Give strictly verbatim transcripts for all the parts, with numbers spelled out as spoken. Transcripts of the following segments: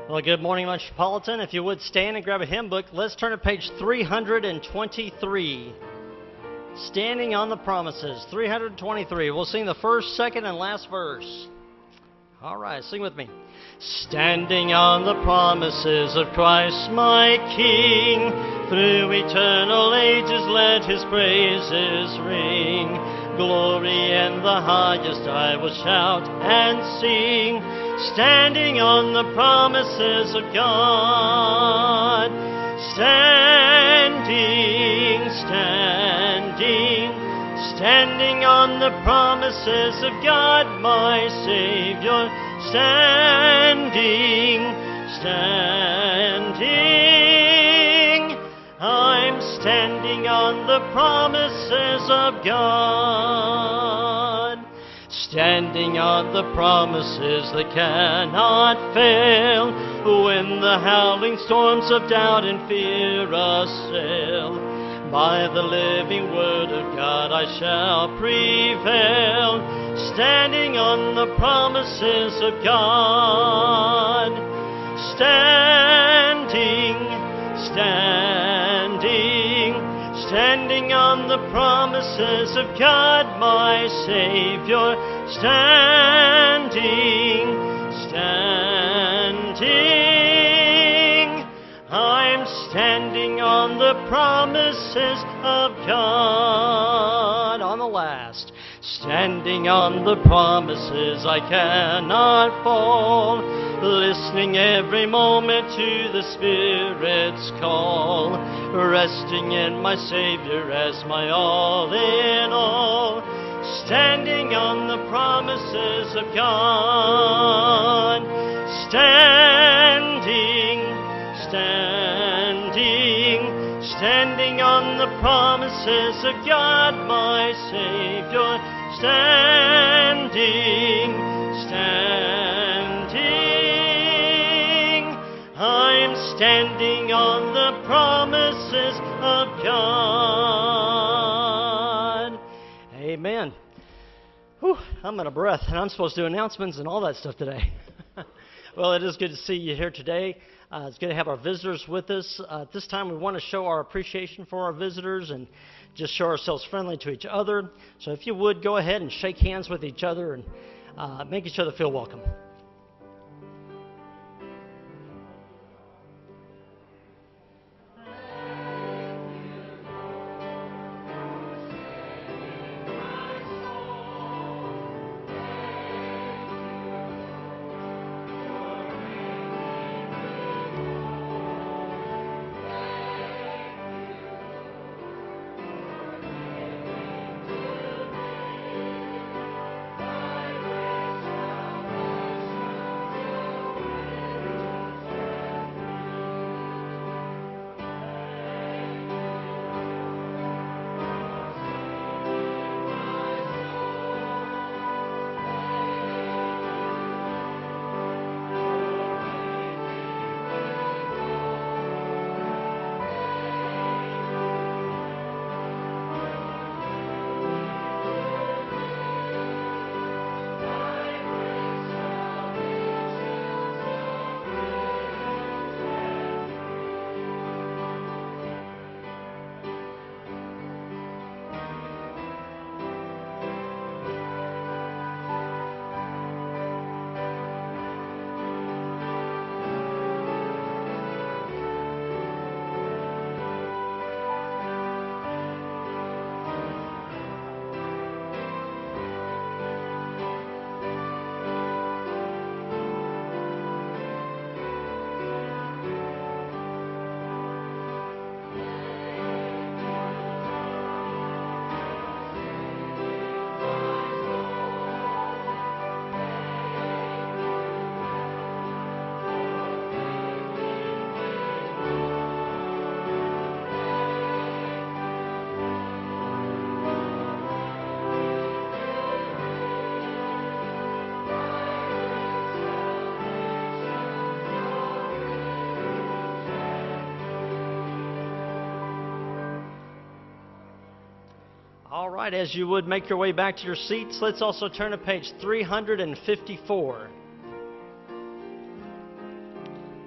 Well, good morning, Metropolitan. If you would stand and grab a hymn book, let's turn to page three hundred twenty-three. Standing on the Promises, three hundred twenty-three. We'll sing the first, second, and last verse. All right, sing with me. Standing on the promises of Christ my King, through eternal ages let his praises ring. Glory in the highest I will shout and sing, standing on the promises of God. Standing, standing, standing on the promises of God my Savior. Standing, standing, I'm standing on the promises of God. Standing on the promises that cannot fail, when the howling storms of doubt and fear assail. By the living word of God I shall prevail, standing on the promises of God. Standing, standing, standing on the promises of God my Savior. Standing, standing, I'm standing on the promises of God. On the last, standing on the promises I cannot fall, listening every moment to the Spirit's call, resting in my Savior as my all in all, standing on the promises of God. Standing, standing, standing on the promises of God my Savior. Standing, standing, I'm standing on the promises of God. Amen. Whew, I'm out of breath, and I'm supposed to do announcements and all that stuff today. Well, it is good to see you here today. Uh, it's good to have our visitors with us. Uh, at this time, we want to show our appreciation for our visitors and just show ourselves friendly to each other. So if you would, go ahead and shake hands with each other and uh, make each other feel welcome. All right, as you would make your way back to your seats, let's also turn to page three hundred fifty-four.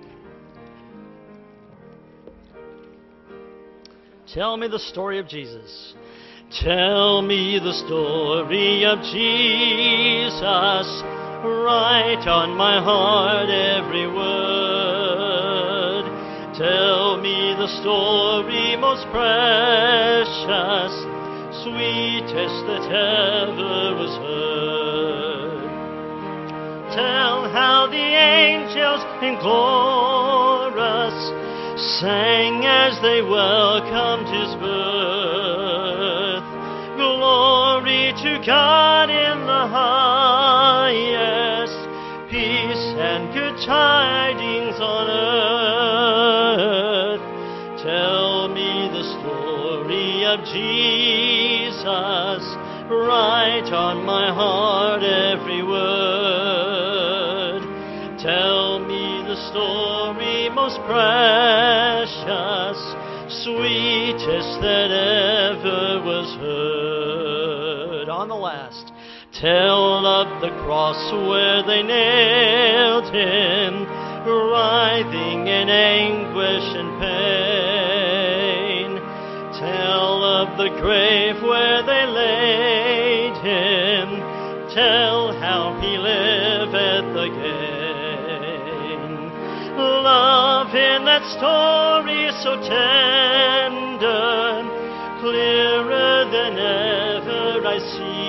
Tell me the story of Jesus. Tell me the story of Jesus. Write on my heart every word. Tell me the story most precious, sweetest that ever was heard. Tell how the angels in chorus sang as they welcomed his birth. Glory to God in the highest, peace and good tidings on earth. Tell me the story of Jesus, write on my heart every word. Tell me the story most precious, sweetest that ever was heard. On the last, tell of the cross where they nailed him, writhing in anguish and pain. Tell of the grave where they laid him, tell how he liveth again. Love in that story so tender, clearer than ever I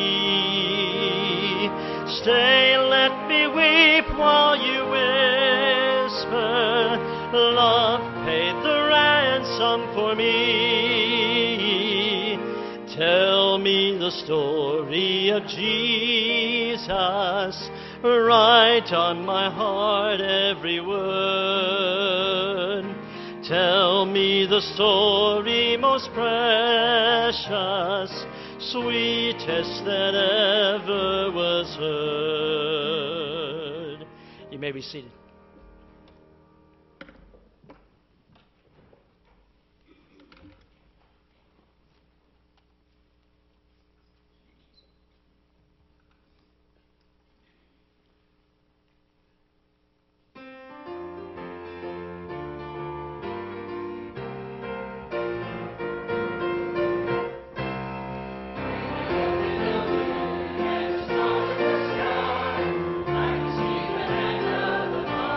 see. Stay, let me weep while you whisper, love paid the ransom for me. Tell me the story of Jesus, write on my heart every word. Tell me the story most precious, sweetest that ever was heard. You may be seated. Stars in the sky, I can see the hand of the Father.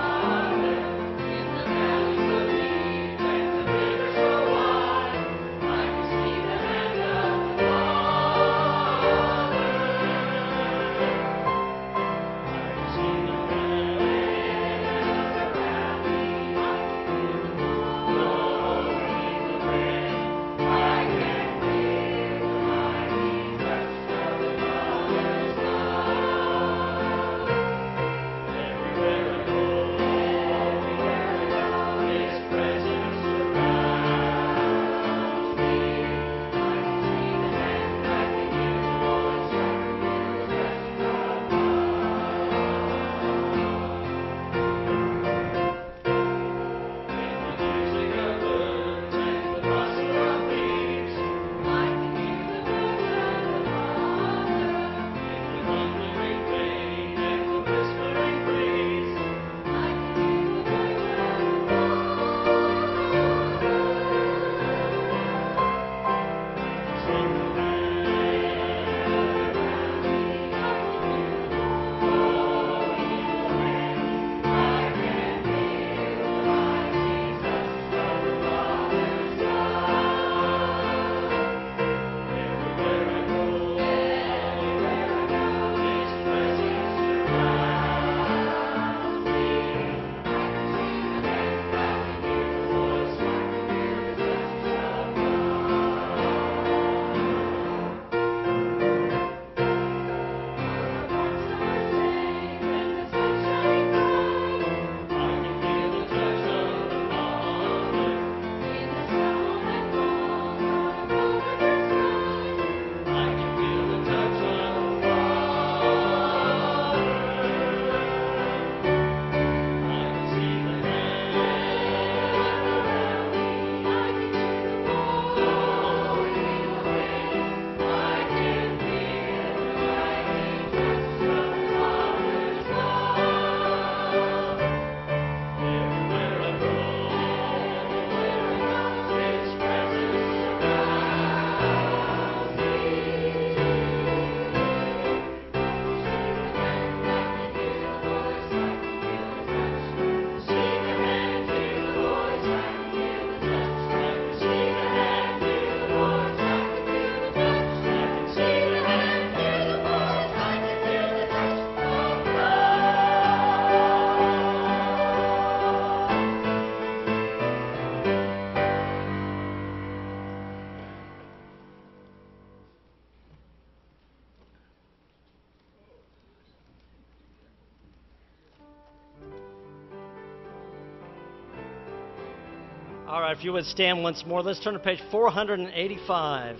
All right, if you would stand once more, let's turn to page four hundred eighty-five.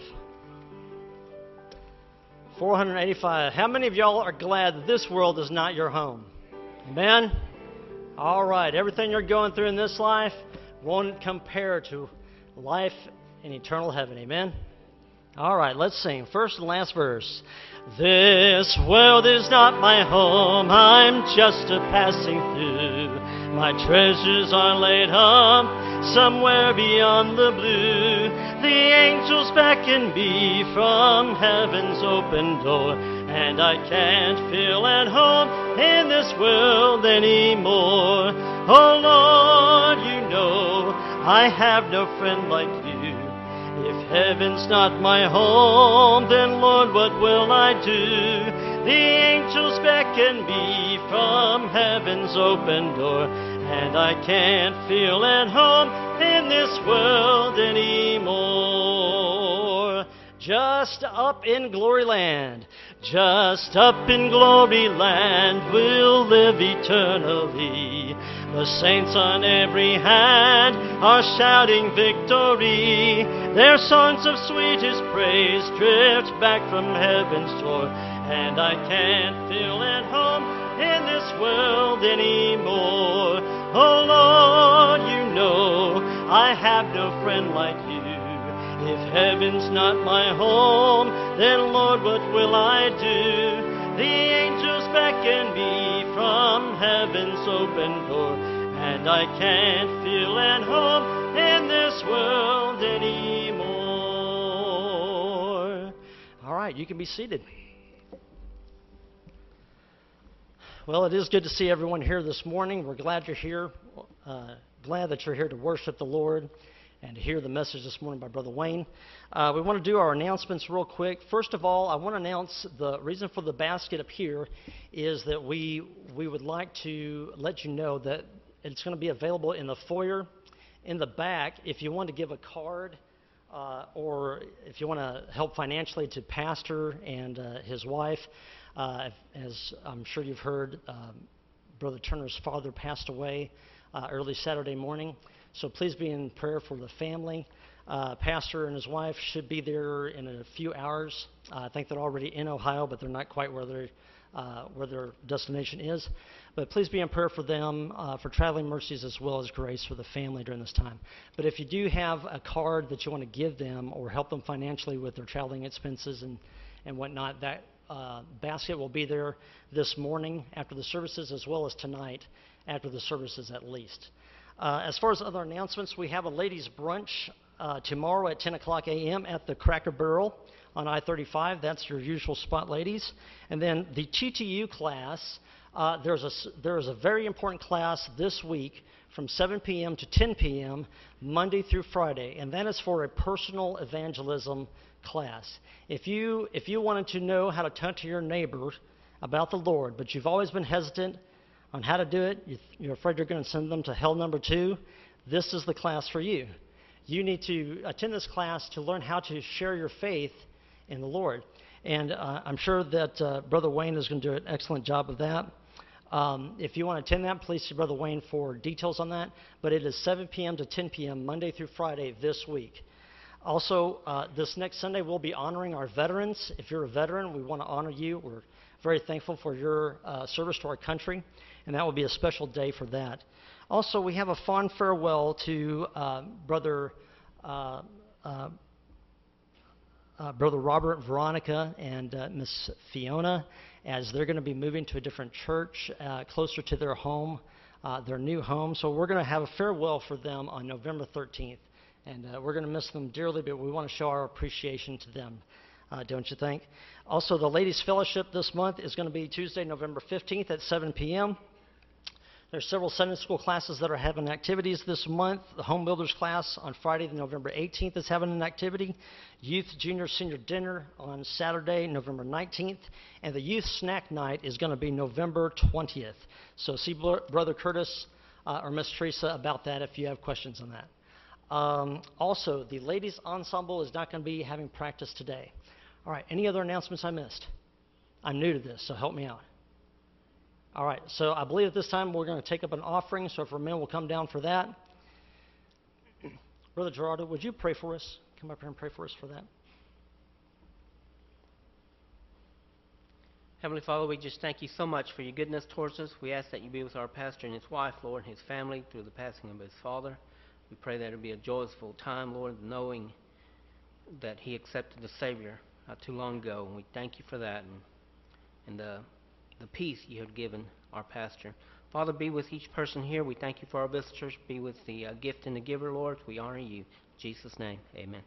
four hundred eighty-five. How many of y'all are glad that this world is not your home? Amen? All right, everything you're going through in this life won't compare to life in eternal heaven. Amen? All right, let's sing. First and last verse. This world is not my home, I'm just a passing through. My treasures are laid up somewhere beyond the blue. The angels beckon me from heaven's open door, and I can't feel at home in this world anymore. Oh Lord, you know I have no friend like you. If heaven's not my home, then Lord, what will I do? The angels beckon me from heaven's open door, and I can't feel at home in this world anymore. Just up in glory land, just up in glory land, we'll live eternally. The saints on every hand are shouting victory. Their songs of sweetest praise drift back from heaven's shore, and I can't feel at home in this world anymore. Oh Lord, you know I have no friend like you. If heaven's not my home, then Lord, what will I do? The angels beckon me from heaven's open door, and I can't feel at home in this world anymore. All right, you can be seated. Well, it is good to see everyone here this morning. We're glad you're here. Uh, glad that you're here to worship the Lord and to hear the message this morning by Brother Wayne. Uh, we want to do our announcements real quick. First of all, I want to announce the reason for the basket up here is that we we would like to let you know that it's going to be available in the foyer. In the back, if you want to give a card uh, or if you want to help financially to Pastor and uh, his wife, uh, as I'm sure you've heard, um, Brother Turner's father passed away uh, early Saturday morning. So please be in prayer for the family. Uh, Pastor and his wife should be there in a few hours. Uh, I think they're already in Ohio, but they're not quite where they're Uh, where their destination is. But please be in prayer for them, uh, for traveling mercies as well as grace for the family during this time. But if you do have a card that you want to give them or help them financially with their traveling expenses and, and whatnot, that uh, basket will be there this morning after the services as well as tonight after the services at least. Uh, as far as other announcements, we have a ladies' brunch uh, tomorrow at ten o'clock a.m. at the Cracker Barrel on I thirty-five. That's your usual spot, ladies. And then the T T U class, uh, there's a, there is a very important class this week from seven p.m. to ten p.m. Monday through Friday, and that is for a personal evangelism class. If you, if you wanted to know how to talk to your neighbor about the Lord, but you've always been hesitant on how to do it, you're afraid you're going to send them to hell number two, this is the class for you. You need to attend this class to learn how to share your faith in the Lord. And uh, I'm sure that uh, Brother Wayne is going to do an excellent job of that. Um, if you want to attend that, please see Brother Wayne for details on that. But it is seven p.m. to ten p.m. Monday through Friday this week. Also, uh, this next Sunday, we'll be honoring our veterans. If you're a veteran, we want to honor you. We're very thankful for your uh, service to our country, and that will be a special day for that. Also, we have a fond farewell to uh, Brother uh, uh, uh, Brother Robert, Veronica, and uh, Miss Fiona, as they're going to be moving to a different church uh, closer to their home, uh, their new home. So we're going to have a farewell for them on November thirteenth. And uh, we're going to miss them dearly, but we want to show our appreciation to them, uh, don't you think? Also, the Ladies' Fellowship this month is going to be Tuesday, November fifteenth at seven p.m. There's several Sunday school classes that are having activities this month. The Home Builders class on Friday, November eighteenth is having an activity. Youth Junior Senior Dinner on Saturday, November nineteenth. And the Youth Snack Night is going to be November twentieth. So see Brother Curtis uh, or Miss Teresa about that if you have questions on that. Um, also, the ladies' ensemble is not going to be having practice today. All right, any other announcements I missed? I'm new to this, so help me out. All right, so I believe at this time we're going to take up an offering, so if our men will come down for that. Brother Gerardo, would you pray for us? Come up here and pray for us for that. Heavenly Father, we just thank you so much for your goodness towards us. We ask that you be with our pastor and his wife, Lord, and his family through the passing of his father. We pray that it will be a joyful time, Lord, knowing that he accepted the Savior not too long ago. And we thank you for that and, and the, the peace you have given our pastor. Father, be with each person here. We thank you for our visitors. Be with the uh, gift and the giver, Lord. We honor you. In Jesus' name, amen.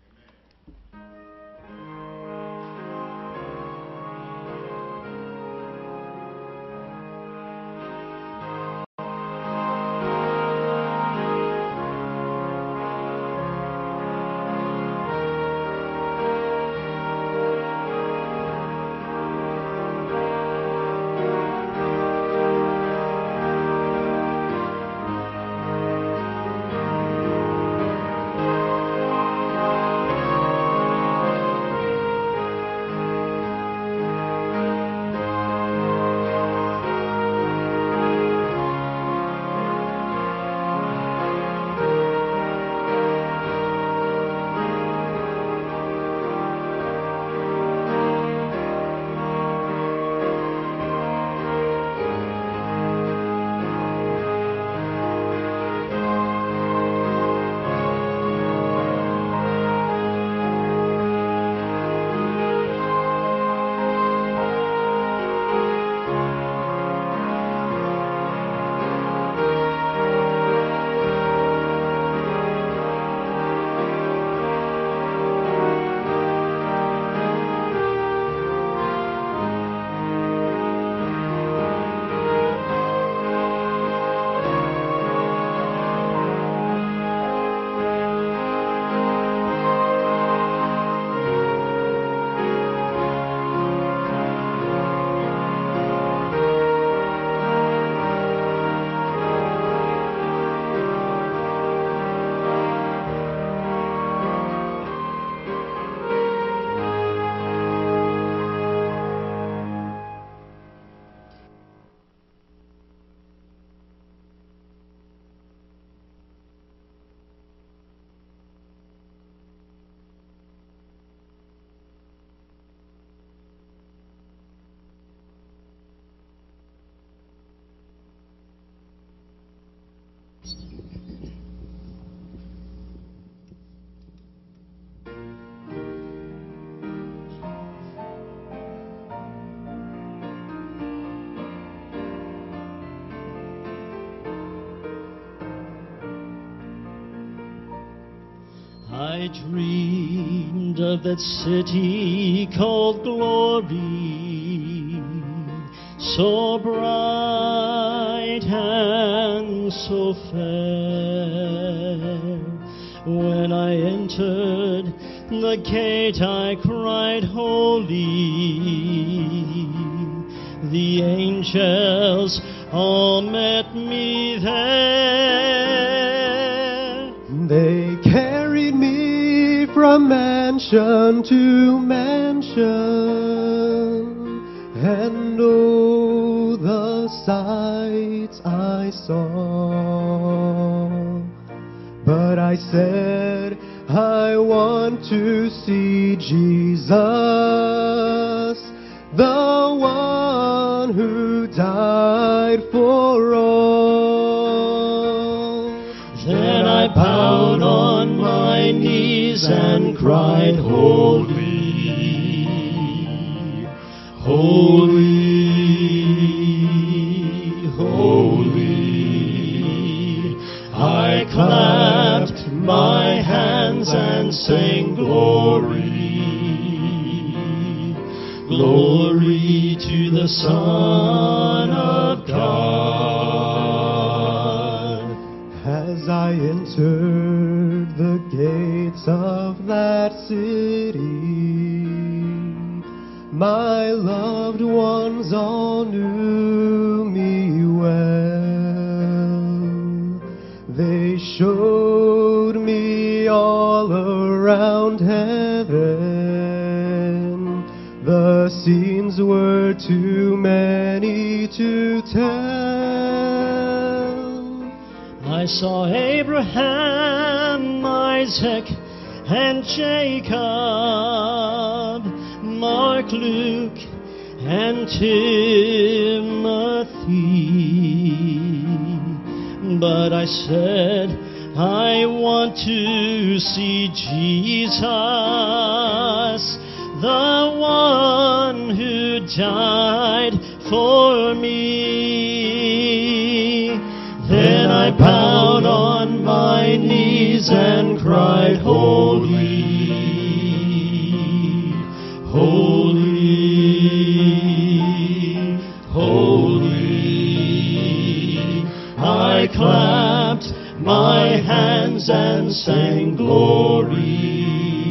I dreamed of that city called glory, so bright and so fair. When I entered the gate, I cried, holy. The angels all met me there. They carried me from mansion to mansion, and oh, the sights I saw. But I said, I want to see Jesus, the one who died for all. Then I bowed on my knees and cried, holy, holy, holy. I clapped my hands and sang, glory, glory to the Son of God. As I entered the gates of that city, my loved ones all knew me well. They showed me all around heaven. The scenes were too many to tell. I saw Abraham, Isaac, and Jacob, Mark, Luke, and Timothy. But I said, I want to see Jesus, the one who died for me. Then I bowed on my knees and cried, Holy, holy, holy. I clapped my hands and sang, Glory,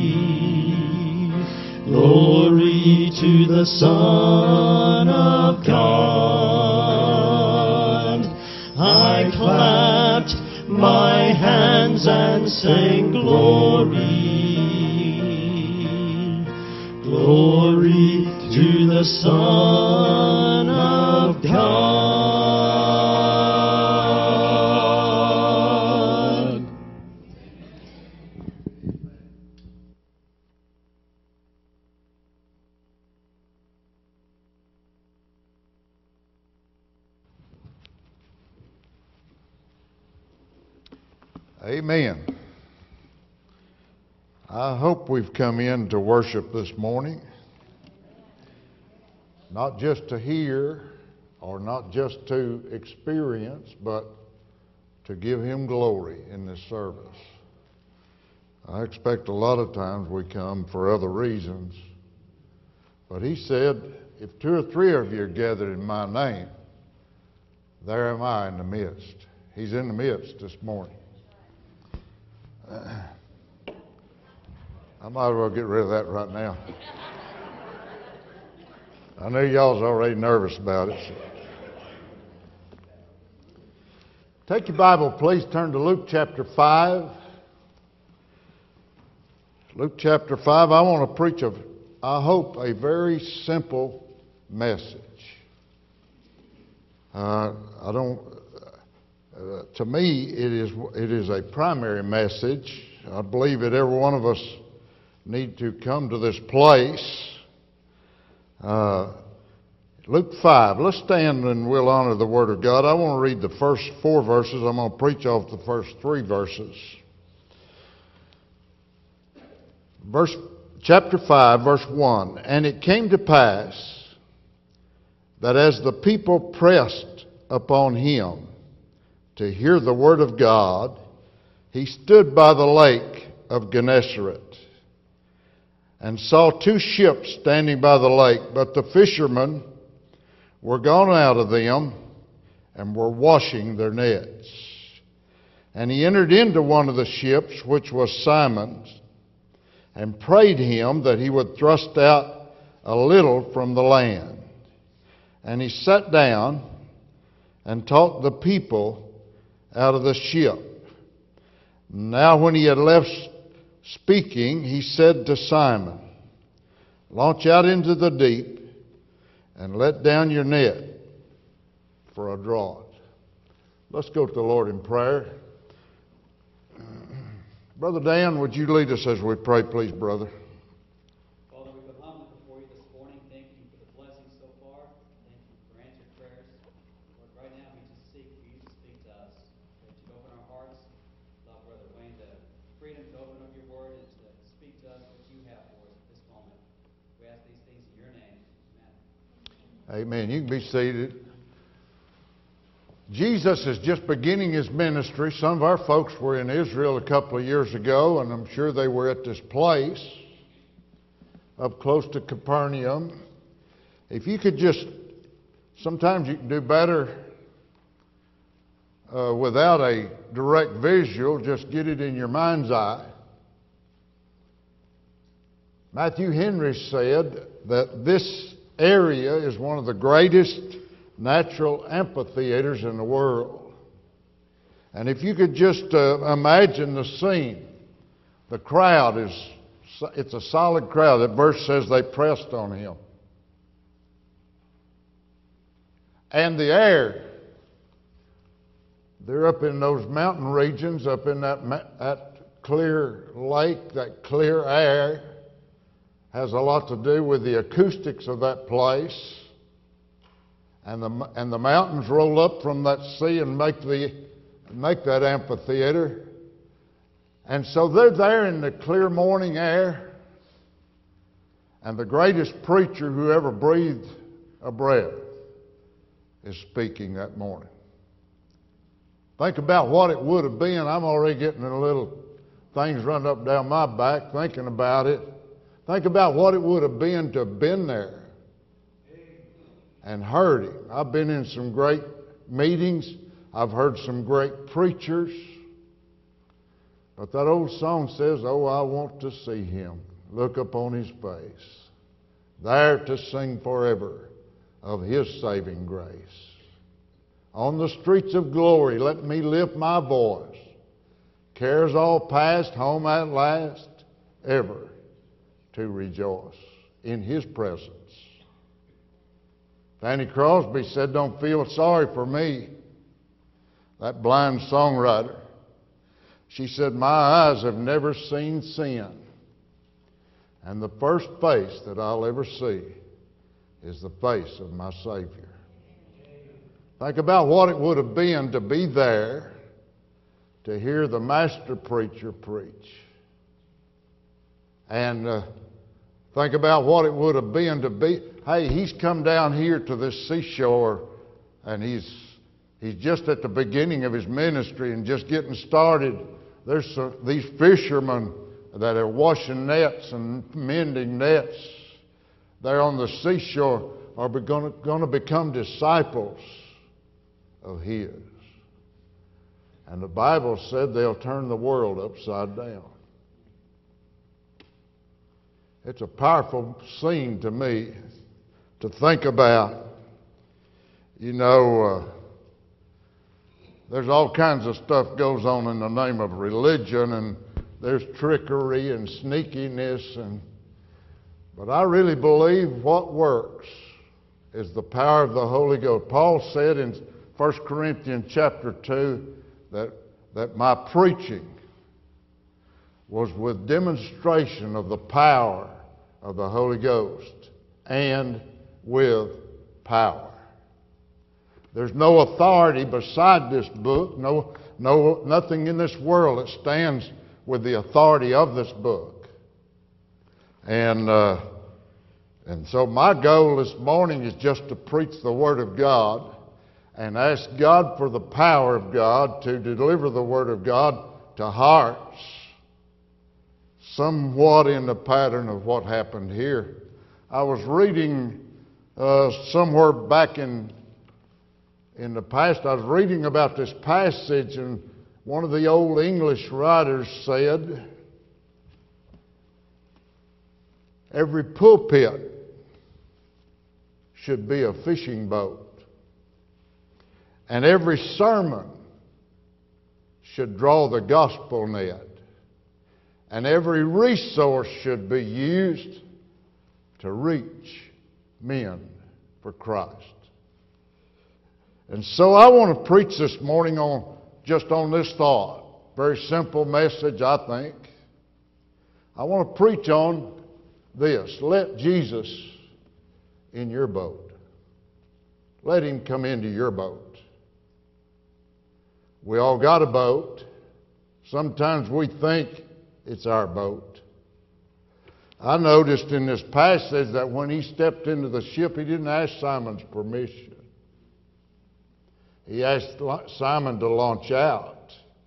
glory to the Son of God. I clapped my hands and sang, Glory, glory to the Son of God. Amen. I hope we've come in to worship this morning, not just to hear or not just to experience, but to give Him glory in this service. I expect a lot of times we come for other reasons, but He said, if two or three of you are gathered in my name, there am I in the midst. He's in the midst this morning. I might as well get rid of that right now. I know y'all's already nervous about it. So. Take your Bible, please. Turn to Luke chapter five. Luke chapter five. I want to preach, a, I hope, a very simple message. Uh, I don't... Uh, to me, it is it is a primary message. I believe that every one of us need to come to this place. Uh, Luke five. Let's stand and we'll honor the Word of God. I want to read the first four verses. I'm going to preach off the first three verses. Verse chapter five, verse one. And it came to pass that as the people pressed upon him to hear the word of God, he stood by the lake of Gennesaret and saw two ships standing by the lake, but the fishermen were gone out of them and were washing their nets. And he entered into one of the ships, which was Simon's, and prayed him that he would thrust out a little from the land. And he sat down and taught the people out of the ship. Now when he had left speaking, he said to Simon, launch out into the deep and let down your net for a draught. Let's go to the Lord in prayer. Brother Dan, would you lead us as we pray, please, brother? Father, we come humbly before you this morning. Thank you for the blessings so far. Thank you for answered prayers. Lord, right now we just seek for you to speak to us. That you open our hearts. Allow Brother Wayne to freedom to open up your word and to speak to us what you have for us at this moment. We ask these things in your name. Amen. Amen. You can be seated. Jesus is just beginning his ministry. Some of our folks were in Israel a couple of years ago, and I'm sure they were at this place up close to Capernaum. If you could just, sometimes you can do better uh, without a direct visual, just get it in your mind's eye. Matthew Henry said that this area is one of the greatest natural amphitheaters in the world. And if you could just uh, imagine the scene, the crowd is, it's a solid crowd. That verse says they pressed on him. And the air they're up in those mountain regions, up in that, ma- that clear lake, that clear air. Has a lot to do with the acoustics of that place. And the, and the mountains roll up from that sea and make, the, make that amphitheater. And so they're there in the clear morning air. And the greatest preacher who ever breathed a breath is speaking that morning. Think about what it would have been. I'm already getting a little things run up down my back thinking about it. Think about what it would have been to have been there and heard him. I've been in some great meetings. I've heard some great preachers. But that old song says, oh, I want to see him, look upon his face, there to sing forever of his saving grace. On the streets of glory, let me lift my voice. Cares all past, home at last, ever to rejoice in his presence. Fanny Crosby said, don't feel sorry for me. That blind songwriter. She said, my eyes have never seen sin. And the first face that I'll ever see is the face of my Savior. Think about what it would have been to be there, to hear the master preacher preach. And uh, think about what it would have been to be, hey, he's come down here to this seashore and he's, he's just at the beginning of his ministry and just getting started. There's some, these fishermen that are washing nets and mending nets there on the seashore are going to become disciples of his. And the Bible said they'll turn the world upside down. It's a powerful scene to me to think about. You know, uh, there's all kinds of stuff goes on in the name of religion, and there's trickery and sneakiness, and but I really believe what works is the power of the Holy Ghost. Paul said in First Corinthians chapter two that, that my preaching was with demonstration of the power of the Holy Ghost and with power. There's no authority beside this book, no, no, nothing in this world that stands with the authority of this book. And, uh, and so my goal this morning is just to preach the Word of God and ask God for the power of God to deliver the Word of God to hearts somewhat in the pattern of what happened here. I was reading uh, somewhere back in in the past, I was reading about this passage, and one of the old English writers said, every pulpit should be a fishing boat, and every sermon should draw the gospel net, and every resource should be used to reach men for Christ. And so I want to preach this morning on just on this thought. Very simple message, I think. I want to preach on this. Let Jesus in your boat. Let him come into your boat. We all got a boat. Sometimes we think it's our boat. I noticed in this passage that when he stepped into the ship, he didn't ask Simon's permission. He asked Simon to launch out.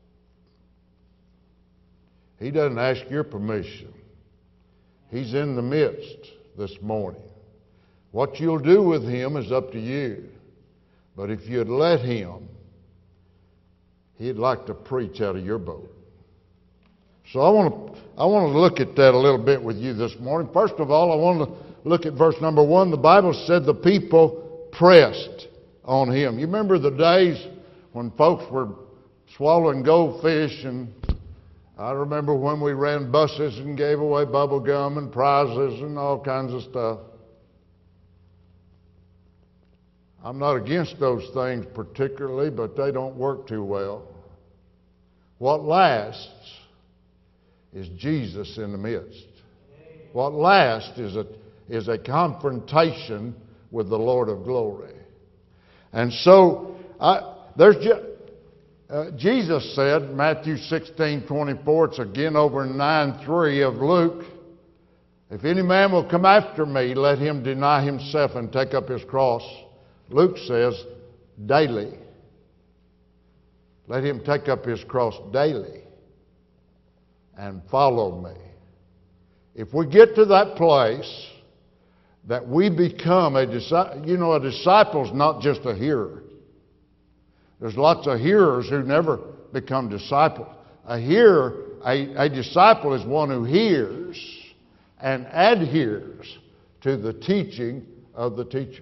He doesn't ask your permission. He's in the midst this morning. What you'll do with him is up to you. But if you'd let him, he'd like to preach out of your boat. So I want to I want to look at that a little bit with you this morning. First of all, I want to look at verse number one. The Bible said the people pressed on him. You remember the days when folks were swallowing goldfish, and I remember when we ran buses and gave away bubble gum and prizes and all kinds of stuff. I'm not against those things particularly, but they don't work too well. What lasts is Jesus in the midst. What lasts is a, is a confrontation with the Lord of glory. And so, I, there's just, uh, Jesus said, Matthew sixteen twenty-four, it's again over in nine three of Luke, if any man will come after me, let him deny himself and take up his cross. Luke says, daily. Let him take up his cross daily and follow me. If we get to that place that we become a disciple, you know, a disciple's not just a hearer. There's lots of hearers who never become disciples. A hearer, a, a disciple is one who hears and adheres to the teaching of the teacher.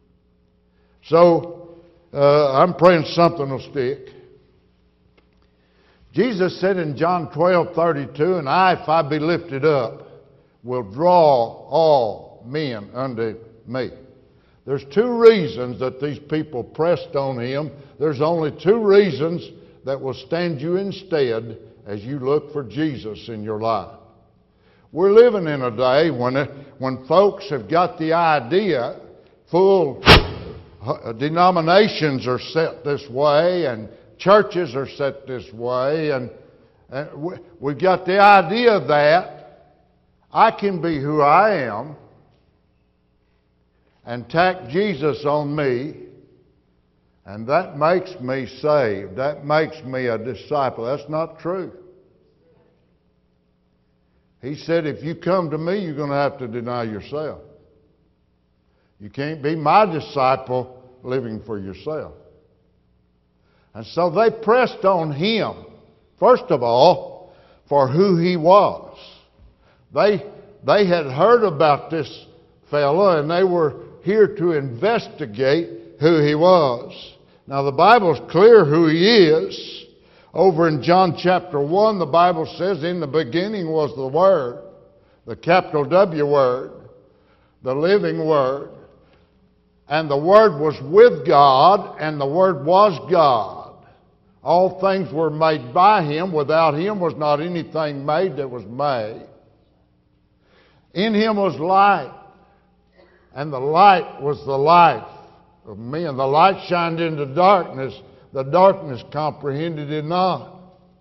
So, uh, I'm praying something will stick. Jesus said in John twelve thirty-two, and I, if I be lifted up, will draw all men unto me. There's two reasons that these people pressed on him. There's only two reasons that will stand you instead as you look for Jesus in your life. We're living in a day when, when folks have got the idea, full denominations are set this way and churches are set this way, and, and we, we've got the idea that I can be who I am and tack Jesus on me, and that makes me saved. That makes me a disciple. That's not true. He said, if you come to me, you're going to have to deny yourself. You can't be my disciple living for yourself. And so they pressed on him, first of all, for who he was. They, they had heard about this fellow, and they were here to investigate who he was. Now, the Bible's clear who he is. Over in John chapter one, the Bible says, in the beginning was the Word, the capital W Word, the living Word. And the Word was with God, and the Word was God. All things were made by Him. Without Him was not anything made that was made. In Him was light, and the light was the life of men. The light shined into darkness. The darkness comprehended it not.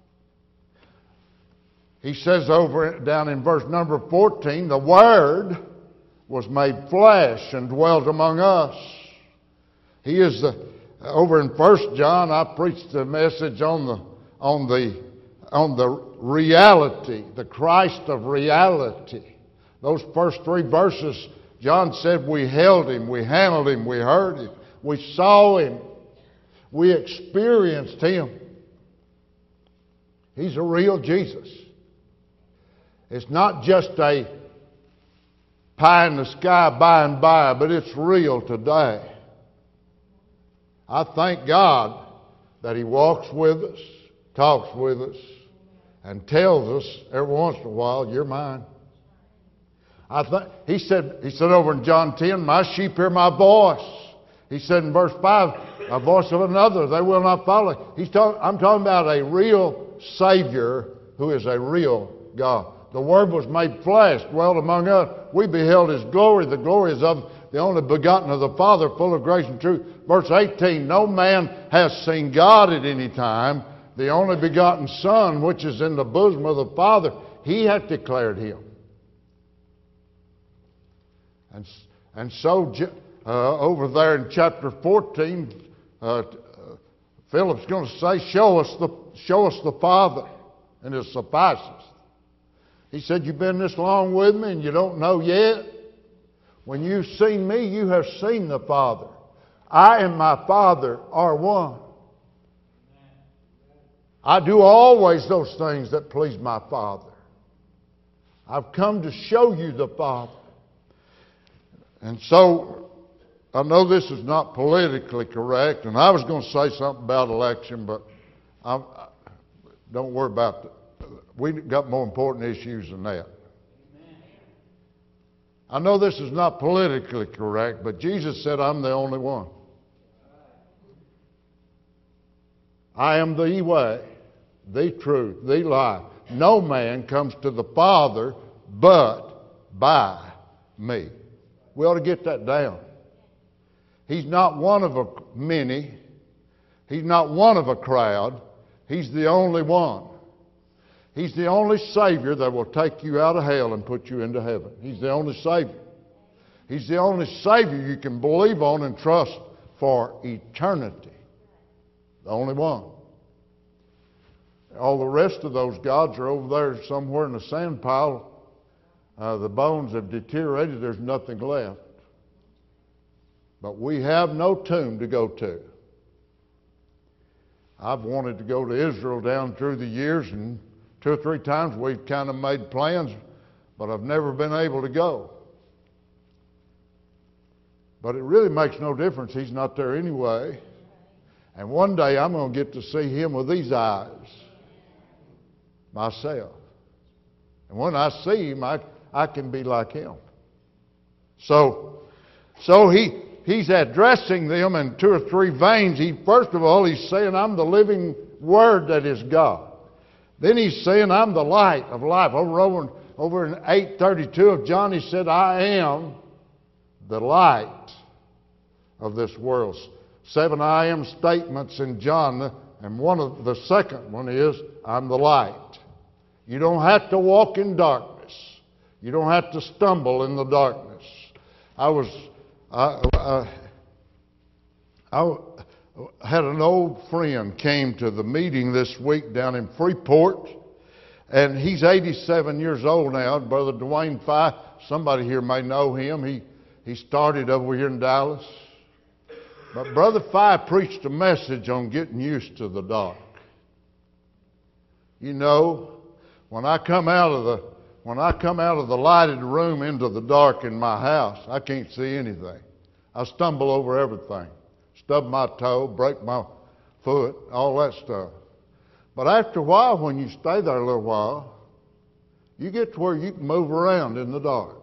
He says over down in verse number fourteen, the Word was made flesh and dwelt among us. He is the, over in First John, I preached a message on the, on the, on the reality, the Christ of reality. Those first three verses, John said we held Him, we handled Him, we heard Him, we saw Him, we experienced Him. He's a real Jesus. It's not just a pie in the sky by and by, but it's real today. I thank God that He walks with us, talks with us, and tells us every once in a while, you're mine. I th- he said, he said over in John ten, my sheep hear my voice. He said in verse five, a voice of another, they will not follow. He's talk, I'm talking about a real Savior who is a real God. The Word was made flesh, dwelt among us. We beheld His glory. The glory is of the only begotten of the Father, full of grace and truth. Verse eighteen, no man has seen God at any time. The only begotten Son, which is in the bosom of the Father, He hath declared Him. And, and so uh, over there in chapter fourteen, uh, Philip's going to say, show us the, show us the Father, and it suffices. He said, you've been this long with me and you don't know yet? When you've seen me, you have seen the Father. I and my Father are one. I do always those things that please my Father. I've come to show you the Father. And so, I know this is not politically correct, and I was going to say something about election, but I, I, don't worry about that. We've got more important issues than that. I know this is not politically correct, but Jesus said, I'm the only one. I am the way, the truth, the life. No man comes to the Father but by me. We ought to get that down. He's not one of a many. He's not one of a crowd. He's the only one. He's the only Savior that will take you out of hell and put you into heaven. He's the only Savior. He's the only Savior you can believe on and trust for eternity. The only one. All the rest of those gods are over there somewhere in the sand pile. Uh, the bones have deteriorated. There's nothing left. But we have no tomb to go to. I've wanted to go to Israel down through the years, and two or three times we've kind of made plans, but I've never been able to go. But it really makes no difference. He's not there anyway. And one day I'm going to get to see Him with these eyes myself. And when I see Him, I, I can be like Him. So, so he, he's addressing them in two or three veins. He, first of all, he's saying, I'm the living Word that is God. Then he's saying, I'm the light of life. Over, over, over in eight thirty-two of John, he said, I am the light of this world. Seven I am statements in John, and one of the second one is, I'm the light. You don't have to walk in darkness. You don't have to stumble in the darkness. I was, I, I, I had an old friend came to the meeting this week down in Freeport, and he's eighty-seven years old now. Brother Dwayne Fye, somebody here may know him. He, he started over here in Dallas. But Brother Fye preached a message on getting used to the dark. You know, when I come out of the when I come out of the lighted room into the dark in my house, I can't see anything. I stumble over everything. Stub my toe, break my foot, all that stuff. But after a while, when you stay there a little while, you get to where you can move around in the dark.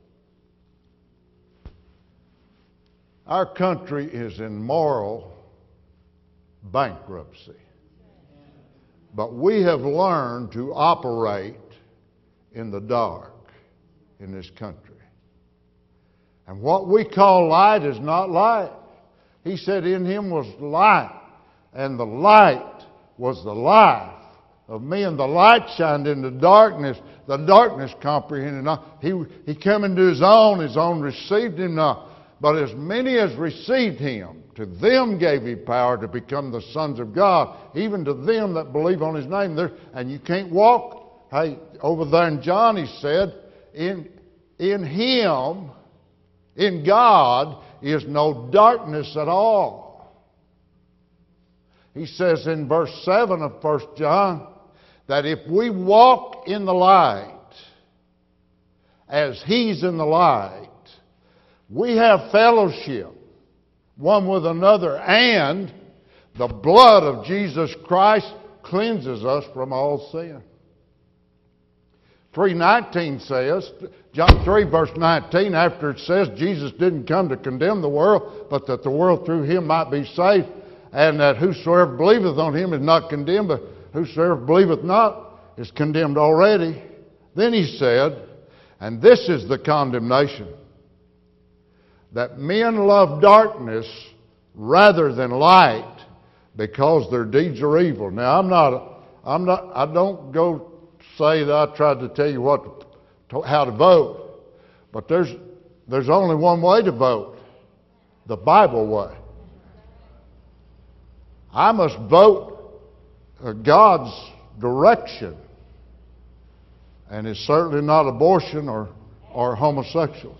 Our country is in moral bankruptcy. But we have learned to operate in the dark in this country. And what we call light is not light. He said in Him was light, and the light was the life of men. The light shined into darkness. The darkness comprehended not. He, he came into His own. His own received Him not. But as many as received Him, to them gave He power to become the sons of God, even to them that believe on His name. There, and you can't walk. Hey, over there in John, he said, in, in Him, in God, is no darkness at all. He says in verse seven of First John, that if we walk in the light, as He's in the light, we have fellowship one with another, and the blood of Jesus Christ cleanses us from all sin. three nineteen says, John three verse nineteen, after it says Jesus didn't come to condemn the world, but that the world through Him might be saved, and that whosoever believeth on Him is not condemned, but whosoever believeth not is condemned already. Then he said, and this is the condemnation, that men love darkness rather than light because their deeds are evil. Now, I'm not, I'm not, I don't go say that I tried to tell you what, to, how to vote, but there's, there's only one way to vote, the Bible way. I must vote uh, God's direction, and it's certainly not abortion or, or homosexuals.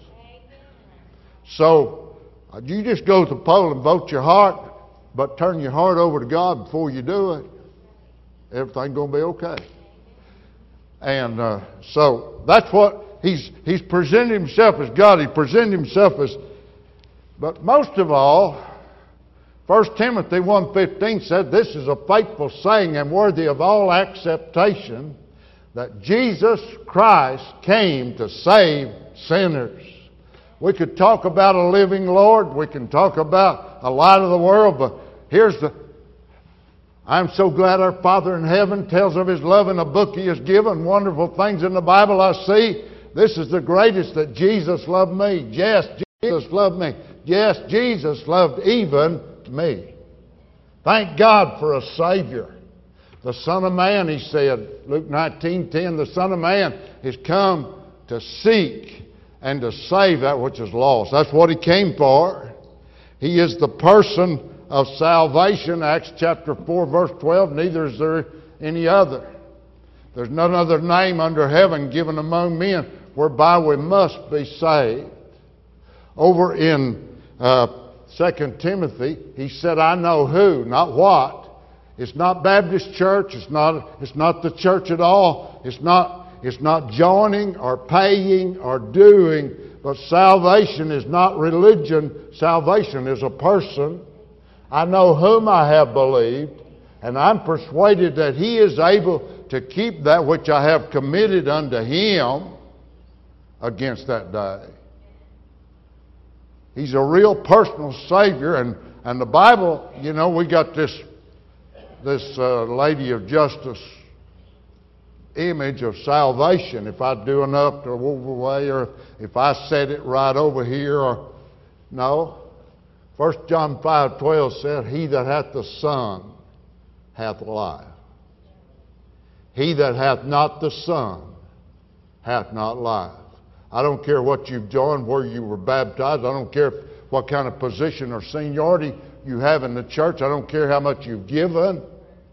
So, uh, you just go to the poll and vote your heart, but turn your heart over to God before you do it. Everything's going to be okay. And uh, so, that's what he's, he's presented Himself as God. He presented Himself as... But most of all, First Timothy one fifteen said, this is a faithful saying and worthy of all acceptation, that Jesus Christ came to save sinners. We could talk about a living Lord. We can talk about a light of the world. But here's the... I'm so glad our Father in heaven tells of His love in a book He has given. Wonderful things in the Bible I see. This is the greatest, that Jesus loved me. Yes, Jesus loved me. Yes, Jesus loved even me. Thank God for a Savior. The Son of Man, He said, Luke nineteen ten, the Son of Man is come to seek and to save that which is lost. That's what He came for. He is the person of salvation. Acts chapter four, verse twelve, neither is there any other. There's none other name under heaven given among men whereby we must be saved. Over in uh, Second Timothy, he said, I know who, not what. It's not Baptist church. It's not, it's not the church at all. It's not, it's not joining or paying or doing. But salvation is not religion. Salvation is a person. I know whom I have believed, and I'm persuaded that He is able to keep that which I have committed unto Him against that day. He's a real personal Savior, and, and the Bible, you know, we got this, this uh, Lady of Justice image of salvation. If I do enough to move away, or if I set it right over here, or no. First John five twelve said, He that hath the Son hath life. He that hath not the Son hath not life. I don't care what you've joined, where you were baptized. I don't care what kind of position or seniority you have in the church. I don't care how much you've given.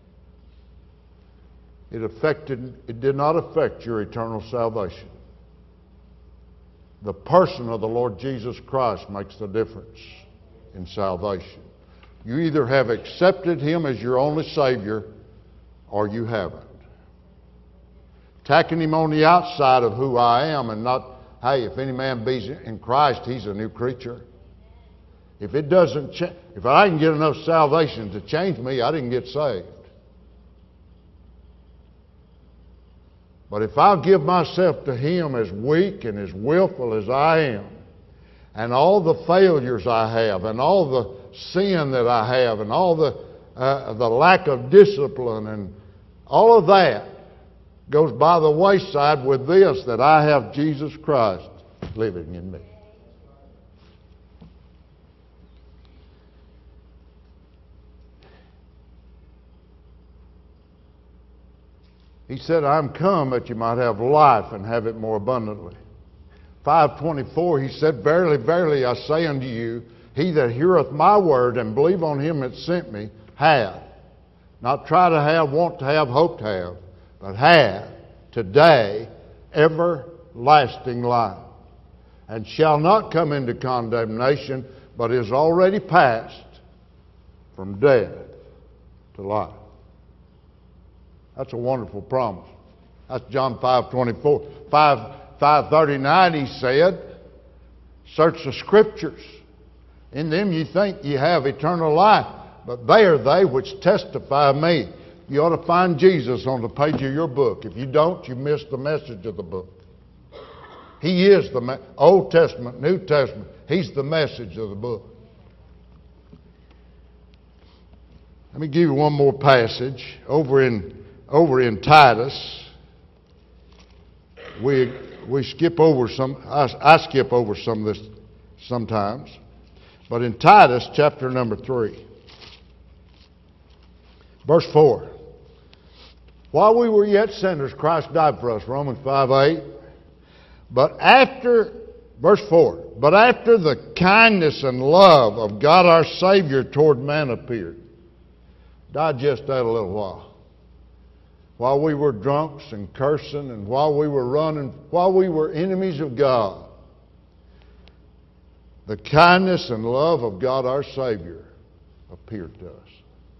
It affected, it did not affect your eternal salvation. The person of the Lord Jesus Christ makes the difference in salvation. You either have accepted Him as your only Savior, or you haven't. Tacking Him on the outside of who I am, and not, hey, if any man be in Christ, he's a new creature. If it doesn't, cha- if I didn't get enough salvation to change me, I didn't get saved. But if I'll give myself to Him as weak and as willful as I am, and all the failures I have, and all the sin that I have, and all the uh, the lack of discipline, and all of that goes by the wayside with this, that I have Jesus Christ living in me. He said, I'm come that you might have life and have it more abundantly. five twenty-four, He said, Verily, verily, I say unto you, he that heareth my word and believe on Him that sent me hath. Not try to have, want to have, hope to have, but hath today everlasting life, and shall not come into condemnation, but is already passed from death to life. That's a wonderful promise. That's John five twenty-four. five thirty-nine, He said, search the Scriptures. In them you think you have eternal life, but they are they which testify of me. You ought to find Jesus on the page of your book. If you don't, you miss the message of the book. He is the me- Old Testament, New Testament. He's the message of the book. Let me give you one more passage over in over in Titus. We we skip over some. I, I skip over some of this sometimes, but in Titus chapter number three, verse four. While we were yet sinners, Christ died for us. Romans five eight. But after, verse four, but after the kindness and love of God our Savior toward man appeared. Digest that a little while. While we were drunks and cursing, and while we were running, while we were enemies of God, the kindness and love of God our Savior appeared to us.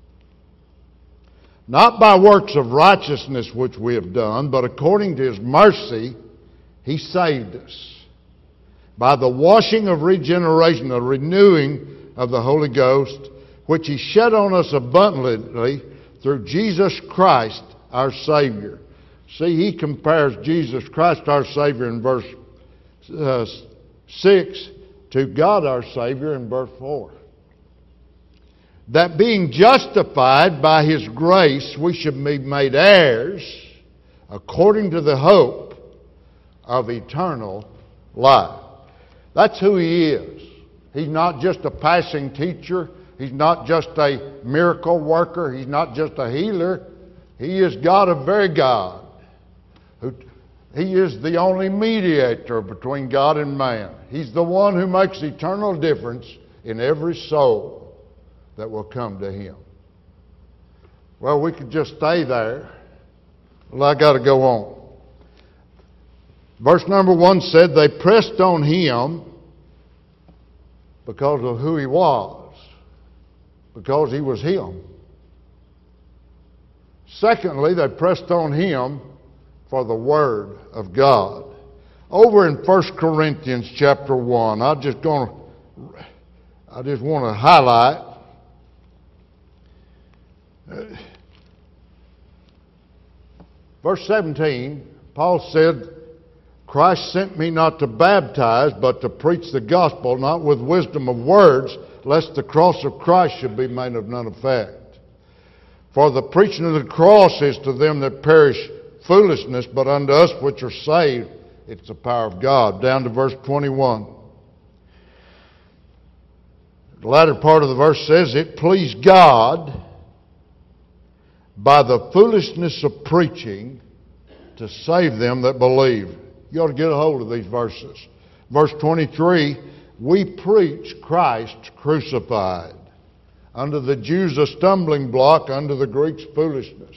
Not by works of righteousness which we have done, but according to His mercy, He saved us by the washing of regeneration, the renewing of the Holy Ghost, which He shed on us abundantly through Jesus Christ our Savior. See, he compares Jesus Christ our Savior in verse uh, six to God our Savior in verse four. that being justified by His grace, we should be made heirs according to the hope of eternal life. That's who He is. He's not just a passing teacher. He's not just a miracle worker. He's not just a healer. He is God, a very God. Who, he is the only mediator between God and man. He's the one who makes eternal difference in every soul that will come to Him. Well, we could just stay there. Well, I got to go on. Verse number one said, they pressed on Him because of who He was, because He was Him. Secondly, they pressed on Him for the Word of God. Over in First Corinthians chapter one, I'm just going to, I just want to highlight uh, verse seventeen. Paul said, Christ sent me not to baptize, but to preach the gospel, not with wisdom of words, lest the cross of Christ should be made of none effect. For the preaching of the cross is to them that perish foolishness, but unto us which are saved, it's the power of God. Down to verse twenty-one. The latter part of the verse says, it pleased God by the foolishness of preaching to save them that believe. You ought to get a hold of these verses. Verse twenty-three, we preach Christ crucified. Unto the Jews a stumbling block, unto the Greeks foolishness.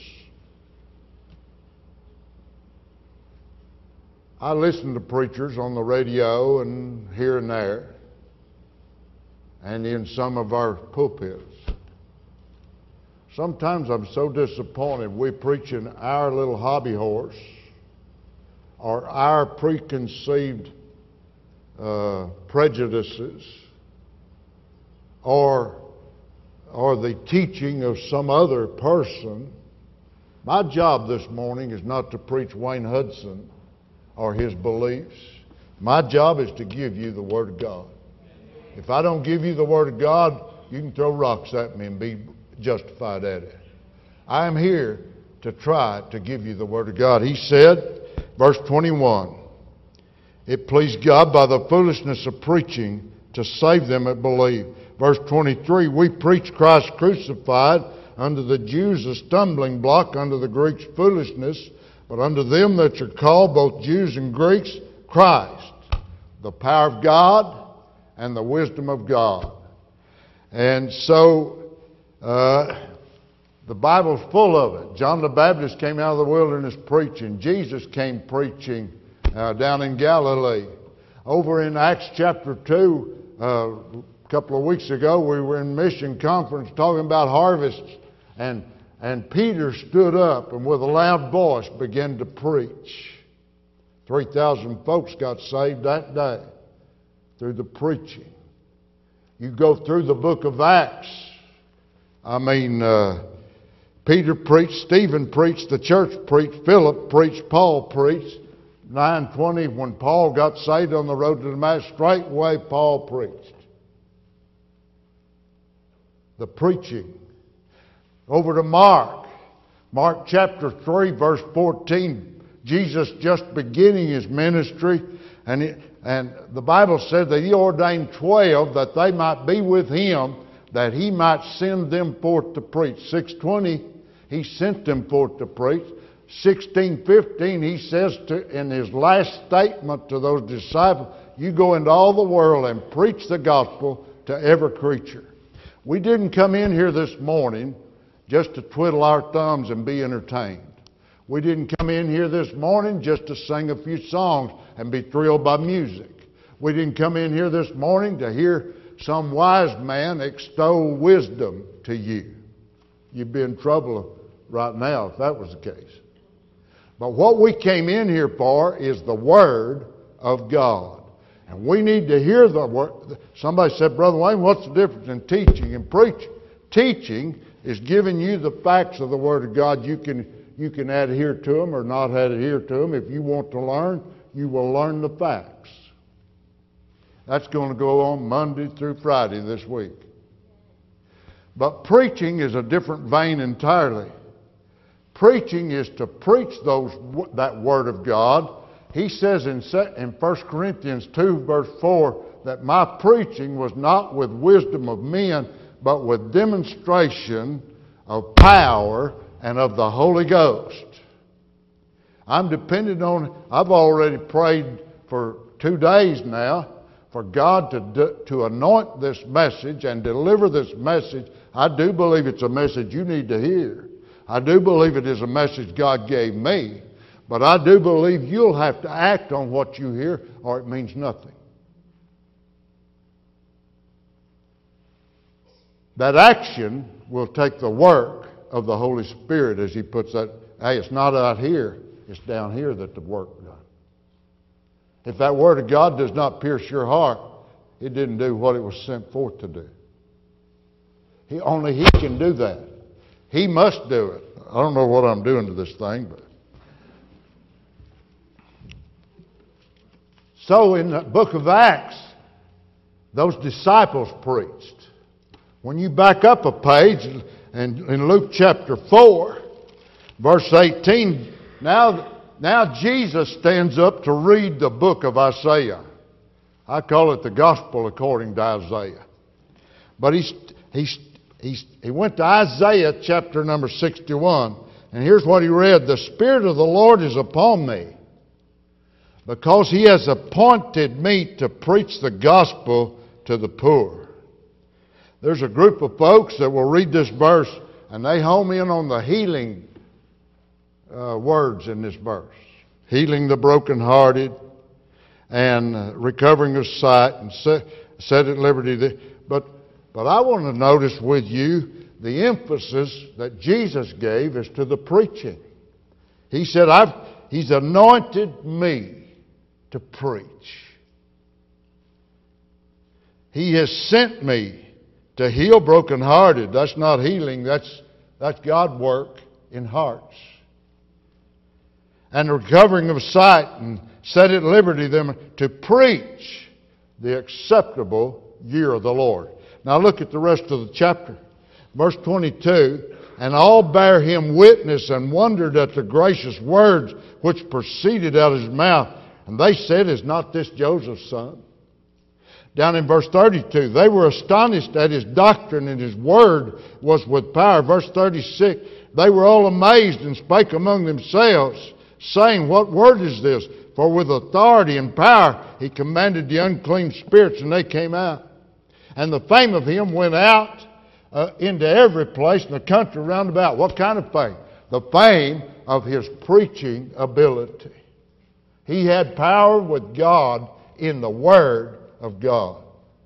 I listen to preachers on the radio and here and there, and in some of our pulpits. Sometimes I'm so disappointed we're preaching our little hobby horse or our preconceived uh, prejudices or, or the teaching of some other person. My job this morning is not to preach Wayne Hudson or his beliefs. My job is to give you the Word of God. If I don't give you the Word of God, you can throw rocks at me and be justified at it. I am here to try to give you the Word of God. He said, verse twenty-one, it pleased God by the foolishness of preaching to save them that believe. Verse twenty-three, we preach Christ crucified, unto the Jews a stumbling block, unto the Greeks foolishness, but unto them that are called, both Jews and Greeks, Christ, the power of God and the wisdom of God. And so, uh, the Bible's full of it. John the Baptist came out of the wilderness preaching. Jesus came preaching uh, down in Galilee. Over in Acts chapter two, uh, a couple of weeks ago, we were in mission conference talking about harvests, and And Peter stood up and with a loud voice began to preach. three thousand folks got saved that day through the preaching. You go through the book of Acts. I mean, uh, Peter preached, Stephen preached, the church preached, Philip preached, Paul preached. nine twenty, when Paul got saved on the road to Damascus, straightway Paul preached. The preaching. Over to Mark. Mark chapter three, verse fourteen. Jesus just beginning His ministry. And, it, and the Bible said that He ordained twelve that they might be with Him, that He might send them forth to preach. six twenty, He sent them forth to preach. sixteen fifteen, He says to, in His last statement to those disciples, you go into all the world and preach the gospel to every creature. We didn't come in here this morning just to twiddle our thumbs and be entertained. We didn't come in here this morning just to sing a few songs and be thrilled by music. We didn't come in here this morning to hear some wise man extol wisdom to you. You'd be in trouble right now if that was the case. But what we came in here for is the Word of God. And we need to hear the Word. Somebody said, Brother Wayne, what's the difference in teaching and preaching? Teaching is giving you the facts of the Word of God. You can, you can adhere to them or not adhere to them. If you want to learn, you will learn the facts. That's going to go on Monday through Friday this week. But preaching is a different vein entirely. Preaching is to preach those that Word of God. He says in in First Corinthians two, verse four, that my preaching was not with wisdom of men, but with demonstration of power and of the Holy Ghost. I'm dependent on, I've already prayed for two days now for God to, to anoint this message and deliver this message. I do believe it's a message you need to hear. I do believe it is a message God gave me. But I do believe you'll have to act on what you hear, or it means nothing. That action will take the work of the Holy Spirit, as He puts that. Hey, it's not out here, it's down here that the work done. If that Word of God does not pierce your heart, it didn't do what it was sent forth to do. He, only He can do that. He must do it. I don't know what I'm doing to this thing, but. So in the book of Acts, those disciples preached. When you back up a page, and in Luke chapter four, verse eighteen, now, now Jesus stands up to read the book of Isaiah. I call it the gospel according to Isaiah. But he's, he's, he's, he went to Isaiah chapter number sixty-one, and here's what he read. The Spirit of the Lord is upon me, because He has appointed me to preach the gospel to the poor. There's a group of folks that will read this verse and they home in on the healing uh, words in this verse. Healing the brokenhearted and uh, recovering of sight and set, set at liberty. But, but I want to notice with you the emphasis that Jesus gave is to the preaching. He said, I've, He's anointed me to preach. He has sent me to heal brokenhearted. That's not healing, that's, that's God work in hearts. And recovering of sight and set at liberty them to preach the acceptable year of the Lord. Now look at the rest of the chapter. Verse twenty-two, and all bare Him witness and wondered at the gracious words which proceeded out of His mouth. And they said, is not this Joseph's son? Down in verse thirty-two, they were astonished at His doctrine, and His word was with power. Verse thirty-six, they were all amazed and spake among themselves, saying, what word is this? For with authority and power He commanded the unclean spirits, and they came out. And the fame of Him went out uh, into every place in the country round about. What kind of fame? The fame of His preaching ability. He had power with God in the Word of God.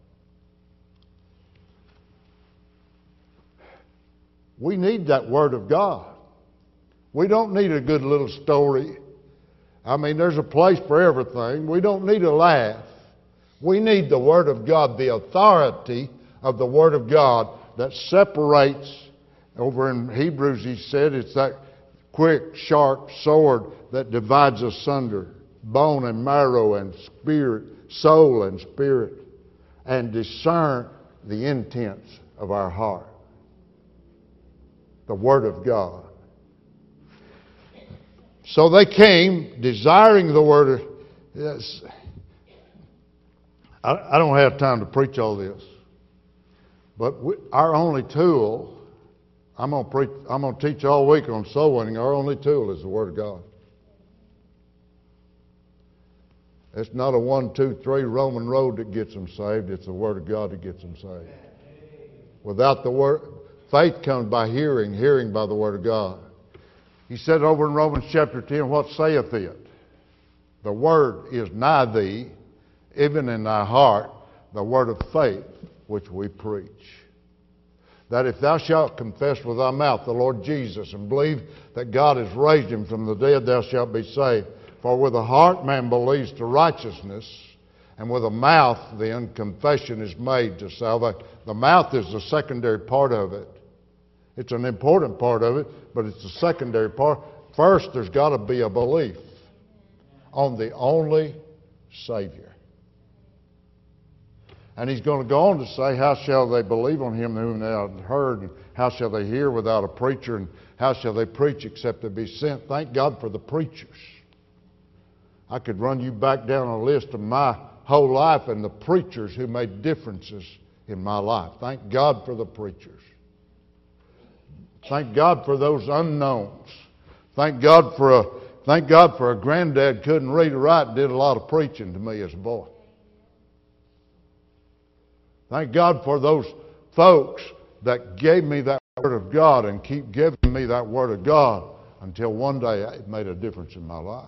We need that Word of God. We don't need a good little story. I mean, there's a place for everything. We don't need a laugh. We need the Word of God, the authority of the Word of God that separates, over in Hebrews he said, it's that quick, sharp sword that divides asunder bone and marrow and spirit, soul and spirit, and discern the intents of our heart. The Word of God. So they came desiring the Word of... Yes, I, I don't have time to preach all this. But we, our only tool, I'm going to preach, I'm going to teach all week on soul winning. Our only tool is the Word of God. It's not a one, two, three Roman road that gets them saved. It's the Word of God that gets them saved. Without the Word, faith comes by hearing, hearing by the Word of God. He said over in Romans chapter ten, what saith it? The Word is nigh thee, even in thy heart, the word of faith which we preach. That if thou shalt confess with thy mouth the Lord Jesus and believe that God has raised Him from the dead, thou shalt be saved. For with the heart man believes to righteousness, and with the mouth the confession is made to salvation. The mouth is the secondary part of it. It's an important part of it, but it's the secondary part. First, there's got to be a belief on the only Savior. And he's going to go on to say, how shall they believe on him whom they have heard? And how shall they hear without a preacher? And how shall they preach except they be sent? Thank God for the preachers. I could run you back down a list of my whole life and the preachers who made differences in my life. Thank God for the preachers. Thank God for those unknowns. Thank God for a thank God for a granddad couldn't read or write and did a lot of preaching to me as a boy. Thank God for those folks that gave me that Word of God and keep giving me that Word of God until one day it made a difference in my life.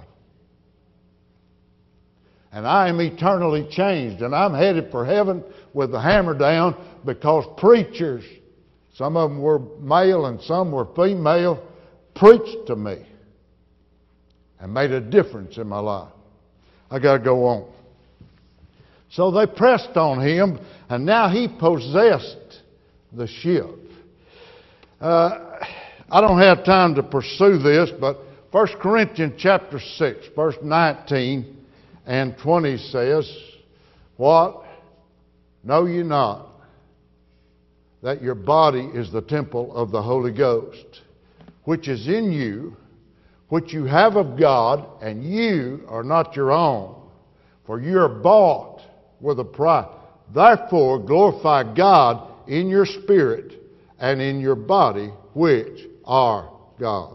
And I am eternally changed, and I'm headed for heaven with the hammer down because preachers, some of them were male and some were female, preached to me and made a difference in my life. I got to go on. So they pressed on him, and now he possessed the ship. Uh, I don't have time to pursue this, but First Corinthians chapter six, verse nineteen and twenty says, what? Know ye not that your body is the temple of the Holy Ghost, which is in you, which you have of God, and you are not your own, for you are bought with a price. Therefore glorify God in your spirit and in your body, which are God's.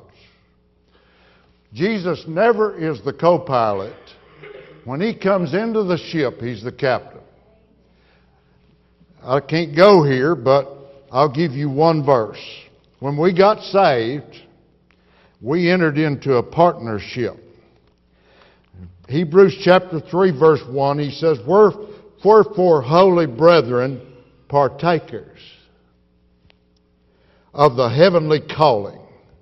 Jesus never is the co-pilot. When he comes into the ship, he's the captain. I can't go here, but I'll give you one verse. When we got saved, we entered into a partnership. Hebrews chapter three, verse one, he says, wherefore, holy brethren, partakers of the heavenly calling.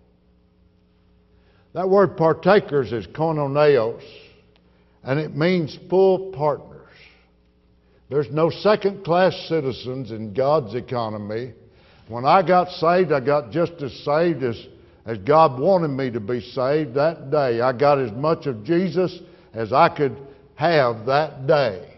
That word partakers is koinoneos, and it means full partners. There's no second-class citizens in God's economy. When I got saved, I got just as saved as, as God wanted me to be saved that day. I got as much of Jesus as I could have that day.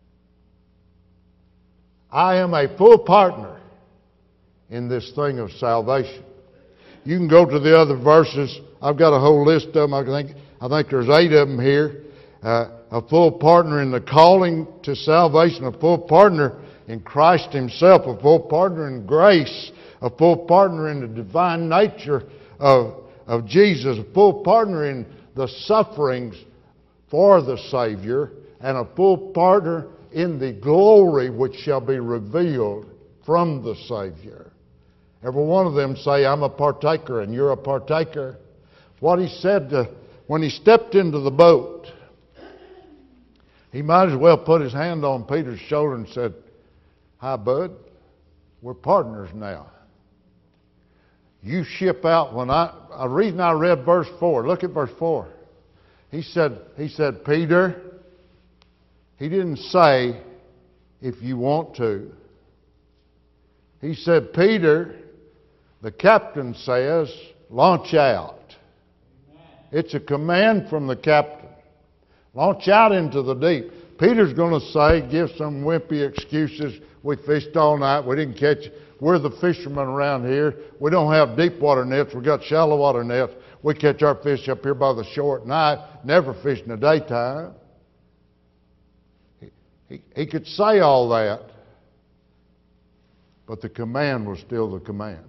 I am a full partner in this thing of salvation. You can go to the other verses. I've got a whole list of them. I think, I think there's eight of them here. Uh, a full partner in the calling to salvation, a full partner in Christ Himself, a full partner in grace, a full partner in the divine nature of, of Jesus, a full partner in the sufferings for the Savior, and a full partner in the glory which shall be revealed from the Savior. Every one of them say, I'm a partaker and you're a partaker. What he said to, when he stepped into the boat, he might as well put his hand on Peter's shoulder and said, hi, bud, we're partners now. You ship out when I, the reason I read verse four, look at verse four. He said, he said, Peter, he didn't say, if you want to. He said, Peter, the captain says, launch out. It's a command from the captain. Launch out into the deep. Peter's going to say, give some wimpy excuses. We fished all night. We didn't catch. We're the fishermen around here. We don't have deep water nets. We got shallow water nets. We catch our fish up here by the shore at night. Never fish in the daytime. He, he, he could say all that, but the command was still the command.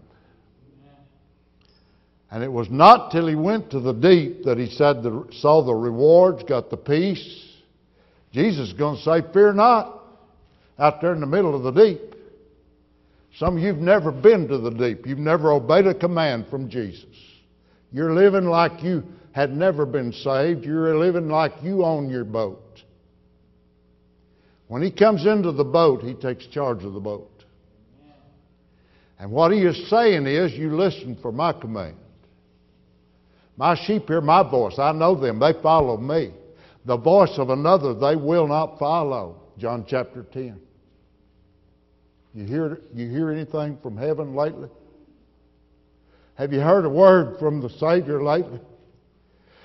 And it was not till he went to the deep that he said the, saw the rewards, got the peace. Jesus is going to say, fear not, out there in the middle of the deep. Some of you have never been to the deep. You've never obeyed a command from Jesus. You're living like you had never been saved. You're living like you own your boat. When he comes into the boat, he takes charge of the boat. And what he is saying is, you listen for my command. My sheep hear my voice. I know them. They follow me. The voice of another they will not follow. John chapter ten. You hear, you hear anything from heaven lately? Have you heard a word from the Savior lately?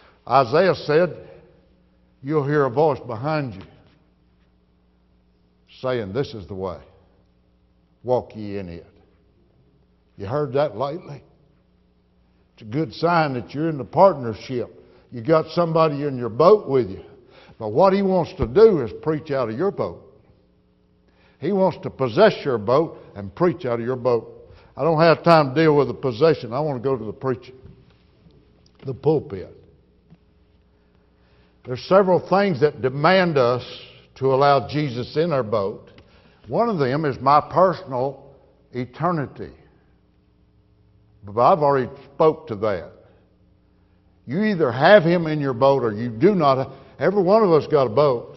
Isaiah said, you'll hear a voice behind you saying, "This is the way. Walk ye in it." You heard that lately? It's a good sign that you're in the partnership. You got somebody in your boat with you. But what he wants to do is preach out of your boat. He wants to possess your boat and preach out of your boat. I don't have time to deal with the possession. I want to go to the preaching, the pulpit. There's several things that demand us to allow Jesus in our boat. One of them is my personal eternity. But I've already spoke to that. You either have Him in your boat or you do not have. Every one of us got a boat.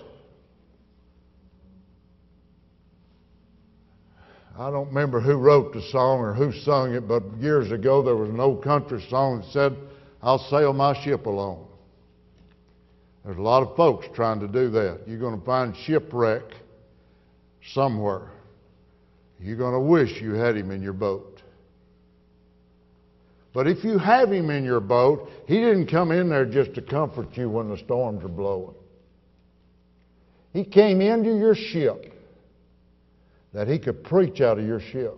I don't remember who wrote the song or who sung it, but years ago there was an old country song that said, "I'll sail my ship alone." There's a lot of folks trying to do that. You're going to find shipwreck somewhere. You're going to wish you had Him in your boat. But if you have Him in your boat, He didn't come in there just to comfort you when the storms are blowing. He came into your ship that He could preach out of your ship.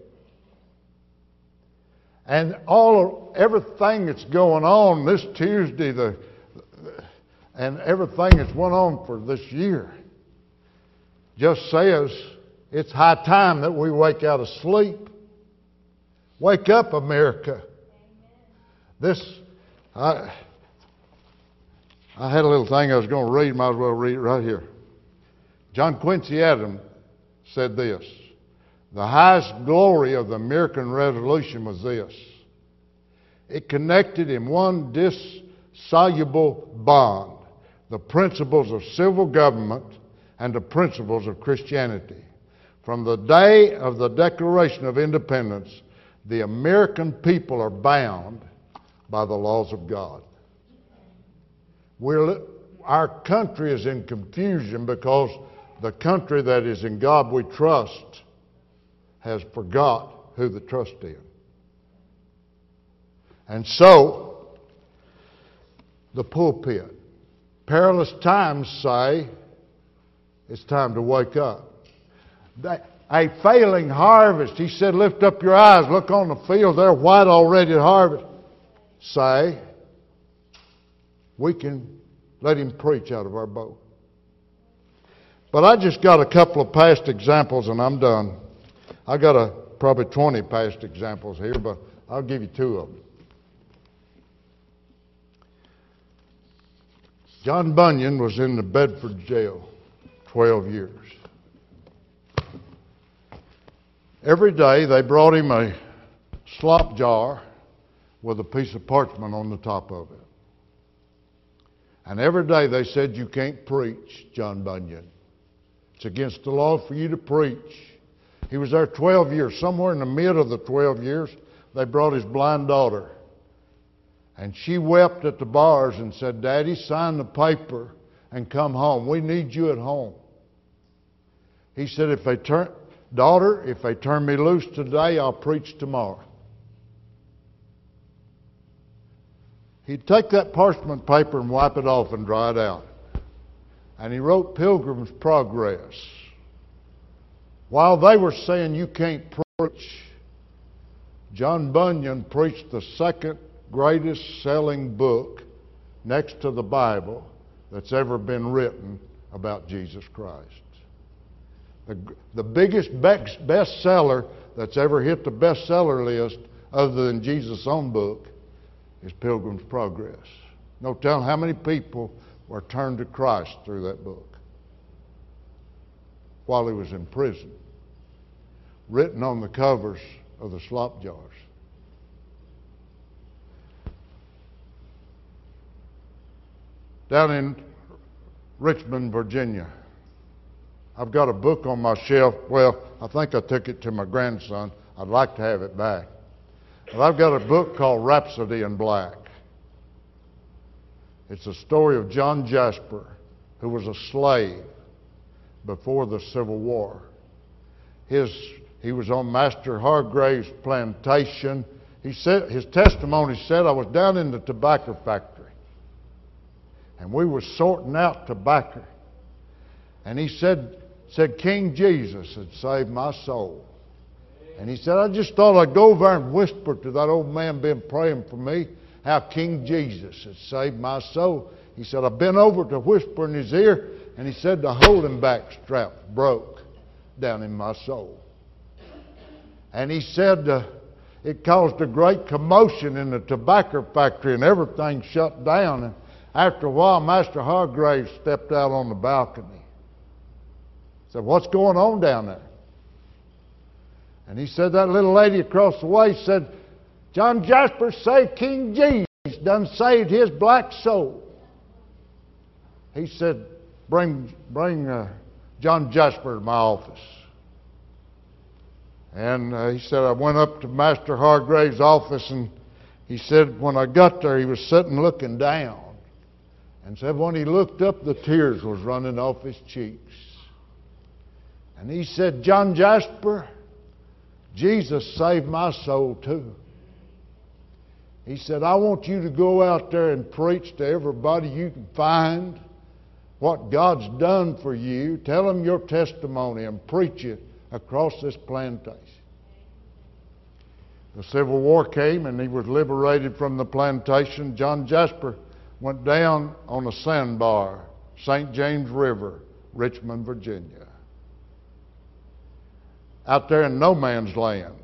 And all of, everything that's going on this Tuesday, the, and everything that's went on for this year, just says it's high time that we wake out of sleep. Wake up, America. This, I, I had a little thing I was going to read, might as well read it right here. John Quincy Adams said this: "The highest glory of the American Revolution was this: it connected in one dissoluble bond the principles of civil government and the principles of Christianity. From the day of the Declaration of Independence, the American people are bound by the laws of God." We're, our country is in confusion because the country that is in God we trust has forgot who the trust is. And so, the pulpit. Perilous times say it's time to wake up. A failing harvest, He said, "Lift up your eyes, look on the field, they're white already at harvest." Say, we can let Him preach out of our boat. But I just got a couple of past examples and I'm done. I got a, probably twenty past examples here, but I'll give you two of them. John Bunyan was in the Bedford jail twelve years. Every day they brought him a slop jar with a piece of parchment on the top of it. And every day they said, "You can't preach, John Bunyan. It's against the law for you to preach." He was there twelve years. Somewhere in the mid of the twelve years, they brought his blind daughter. And she wept at the bars and said, "Daddy, sign the paper and come home. We need you at home." He said, "If they turn, daughter, if they turn me loose today, I'll preach tomorrow." He'd take that parchment paper and wipe it off and dry it out. And he wrote Pilgrim's Progress. While they were saying, "You can't preach," John Bunyan preached the second greatest selling book next to the Bible that's ever been written about Jesus Christ. The, the biggest bestseller that's ever hit the bestseller list, other than Jesus' own book, is Pilgrim's Progress. No telling how many people were turned to Christ through that book while he was in prison, written on the covers of the slop jars. Down in Richmond, Virginia, I've got a book on my shelf. Well, I think I took it to my grandson. I'd like to have it back. But I've got a book called Rhapsody in Black. It's a story of John Jasper, who was a slave before the Civil War. His, he was on Master Hargrave's plantation. He said, his testimony said, "I was down in the tobacco factory, and we were sorting out tobacco." And he said, said, King Jesus had saved my soul. And he said, I just thought I'd go over and whisper to that old man been praying for me how King Jesus had saved my soul. He said, I've been over to whisper in his ear, and he said the holding back strap broke down in my soul. And he said uh, it caused a great commotion in the tobacco factory, and everything shut down. And after a while, Master Hargraves stepped out on the balcony. He said, what's going on down there? And he said, that little lady across the way said, John Jasper saved King Jesus, done saved his black soul. He said, bring, bring uh, John Jasper to my office. And uh, he said, I went up to Master Hargraves' office, and he said, when I got there, he was sitting looking down. And said, when he looked up, the tears was running off his cheeks. And he said, John Jasper, Jesus saved my soul too. He said, I want you to go out there and preach to everybody you can find what God's done for you. Tell them your testimony and preach it across this plantation. The Civil War came and he was liberated from the plantation. John Jasper went down on a sandbar, Saint James River, Richmond, Virginia. Out there in no man's land,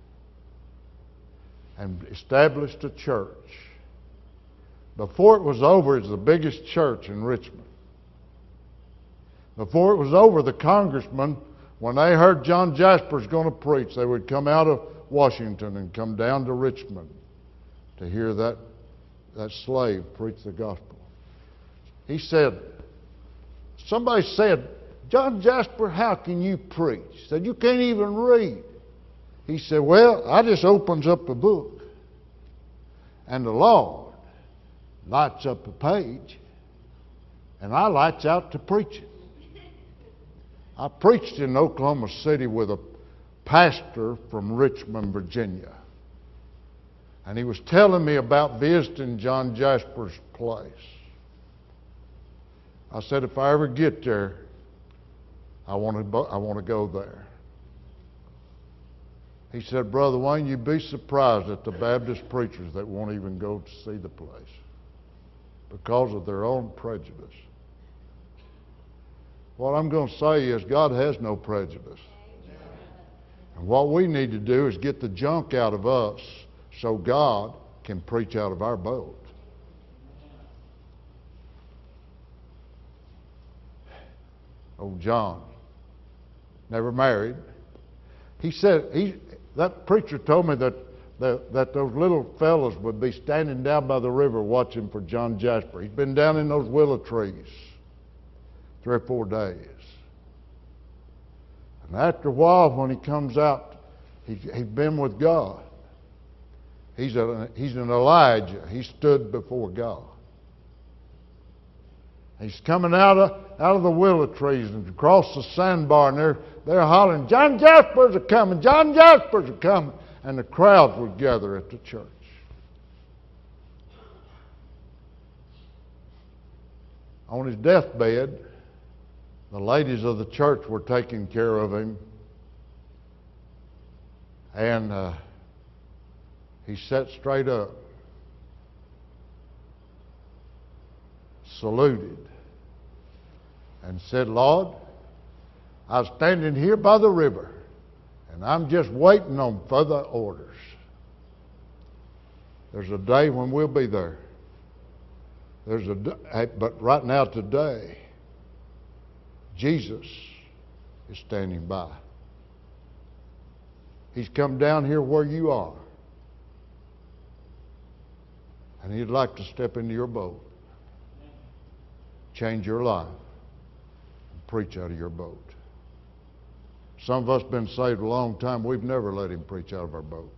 and established a church. Before it was over, it was the biggest church in Richmond. Before it was over, the congressmen, when they heard John Jasper's going to preach, they would come out of Washington and come down to Richmond to hear that, that slave preach the gospel. He said, somebody said, John Jasper, how can you preach? He said, you can't even read. He said, well, I just opens up a book, and the Lord lights up a page, and I lights out to preaching. I preached in Oklahoma City with a pastor from Richmond, Virginia, and he was telling me about visiting John Jasper's place. I said, if I ever get there, I want to, I want to go there. He said, Brother Wayne, you'd be surprised at the Baptist preachers that won't even go to see the place because of their own prejudice. What I'm going to say is God has no prejudice. And what we need to do is get the junk out of us so God can preach out of our boat. Old John, never married. He said, he, that preacher told me that, that, that those little fellas would be standing down by the river watching for John Jasper. He'd been down in those willow trees three or four days. And after a while, when he comes out, he, he'd been with God. He's, a, he's an Elijah. He stood before God. He's coming out of, out of the willow trees and across the sandbar, and they're, they're hollering, John Jaspers are coming, John Jaspers are coming. And the crowds would gather at the church. On his deathbed, the ladies of the church were taking care of him. And uh, he sat straight up, saluted, and said, Lord, I was standing here by the river, and I'm just waiting on further orders. There's a day when we'll be there. There's a day, but right now, today, Jesus is standing by. He's come down here where you are, and he'd like to step into your boat, change your life, and preach out of your boat. Some of us have been saved a long time. We've never let him preach out of our boat.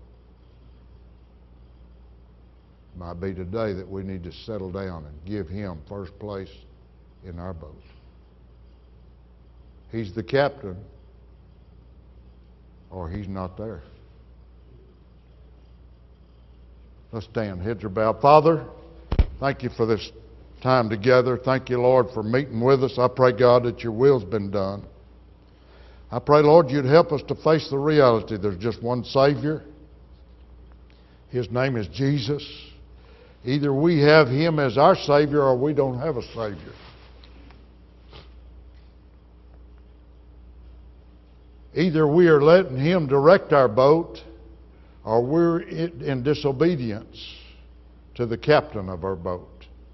It might be today that we need to settle down and give him first place in our boat. He's the captain, or he's not there. Let's stand. Heads are bowed. Father, thank you for this time together. Thank you, Lord, for meeting with us. I pray, God, that your will's been done. I pray, Lord, you'd help us to face the reality. There's just one Savior. His name is Jesus. Either we have Him as our Savior or we don't have a Savior. Either we are letting Him direct our boat or we're in disobedience to the captain of our boat.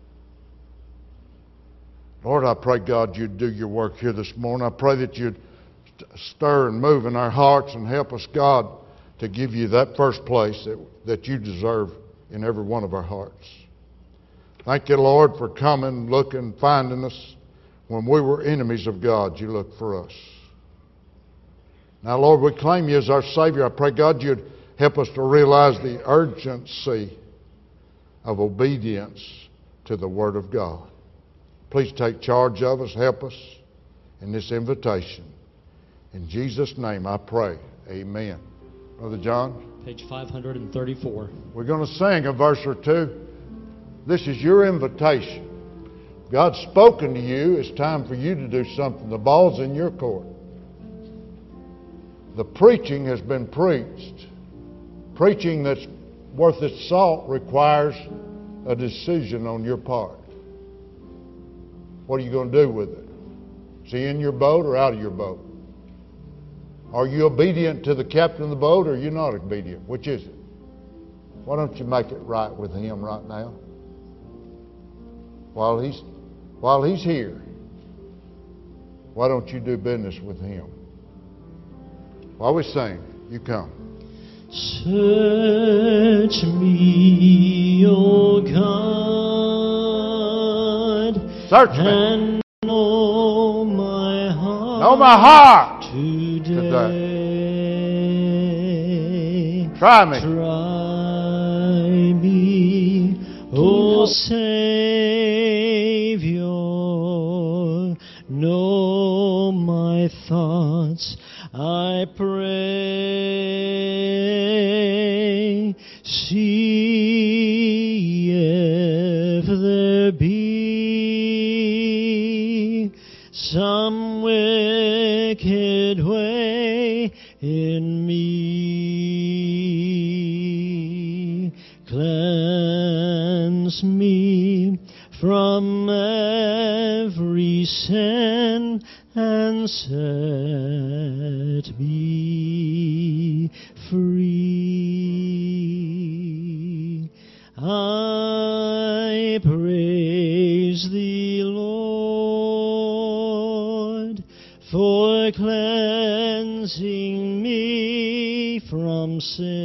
Lord, I pray, God, you'd do your work here this morning. I pray that you'd stir and move in our hearts and help us, God, to give you that first place that, that you deserve in every one of our hearts. Thank you, Lord, for coming, looking, finding us. When we were enemies of God, you looked for us. Now, Lord, we claim you as our Savior. I pray, God, you'd help us to realize the urgency of obedience to the Word of God. Please take charge of us, help us in this invitation. In Jesus' name I pray, amen. Brother John? Page five hundred thirty-four. We're going to sing a verse or two. This is your invitation. God's spoken to you. It's time for you to do something. The ball's in your court. The preaching has been preached. Preaching that's worth its salt requires a decision on your part. What are you going to do with it? Is he in your boat or out of your boat? Are you obedient to the captain of the boat or are you not obedient? Which is it? Why don't you make it right with him right now? While he's, while he's here, why don't you do business with him? While we sing, you come. Search me, O God, Search me. and know my heart. Know my heart today. today. Try me. Try me, O Savior. Know my thoughts, I pray. See if there be some wicked way in me. Cleanse me from every sin and set me free. I praise thee, Lord, for cleansing me from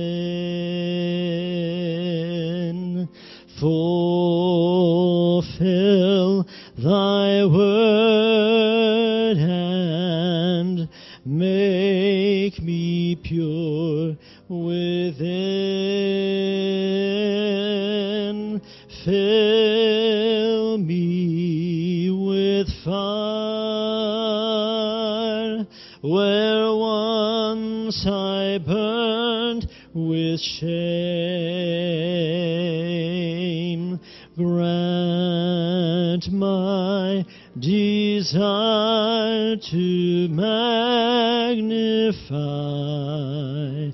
sin. Fulfill thy word and make me pure within. Fill me with fire where once I burned with shame. Grant my desire to magnify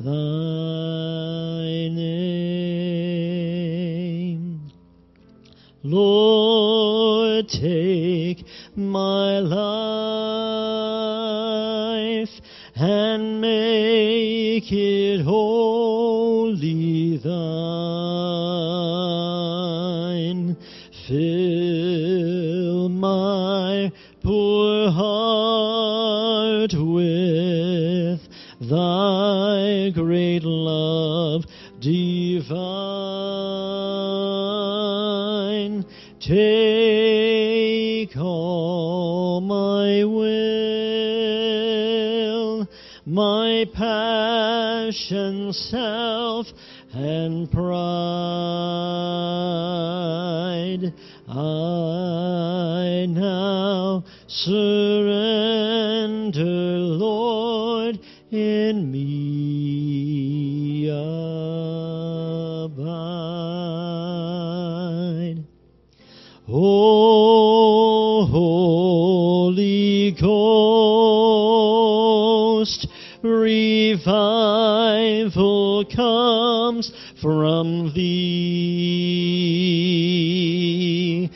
thy name. Lord, take my life and make it wholly thine. Fill my poor heart with thy great love divine. Take all my will, my passion, self, and pride. I now surrender, Lord, in me abide. O Holy Ghost, comes from thee.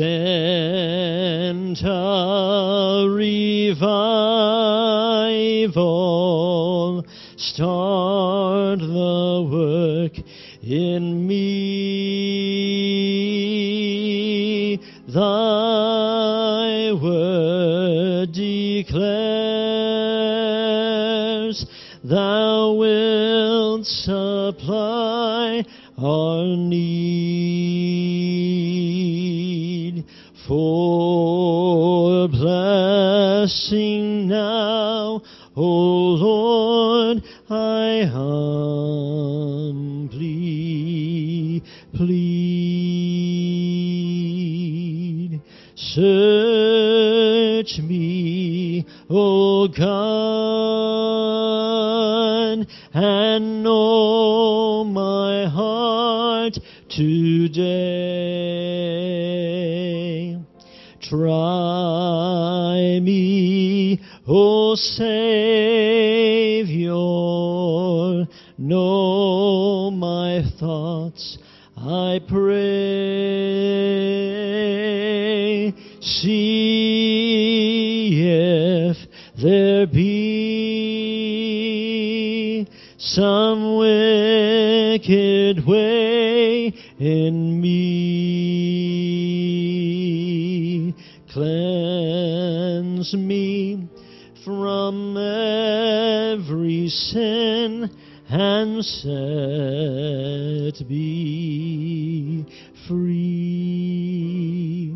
Send a revival, start the work in me. Thy word declares thou wilt supply our need. For blessing now, O Lord, I humbly plead. Search me, O God, and know my heart today. Try me, O Savior, know my thoughts, I pray. See if there be some wicked way in me. Cleanse me from every sin and set me free.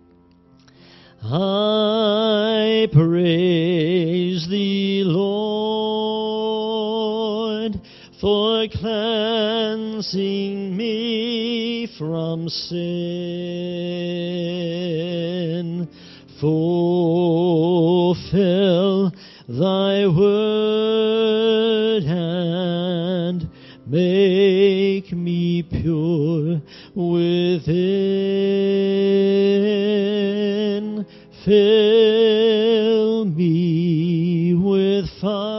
I praise thee, Lord, for cleansing me from sin. Fulfill thy word and make me pure within. Fill me with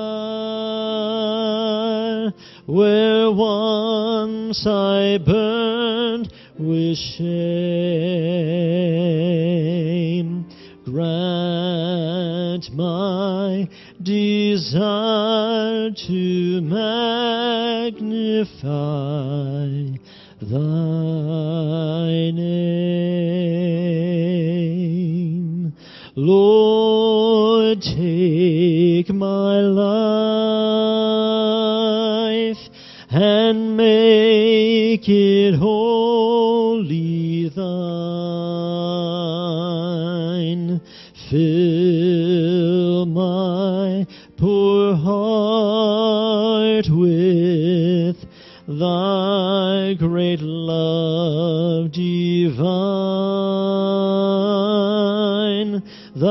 fire where once I burned with shame. Grant my desire to magnify thy name. Lord, take my life and make it wholly thine. Fill my poor heart with thy great love divine.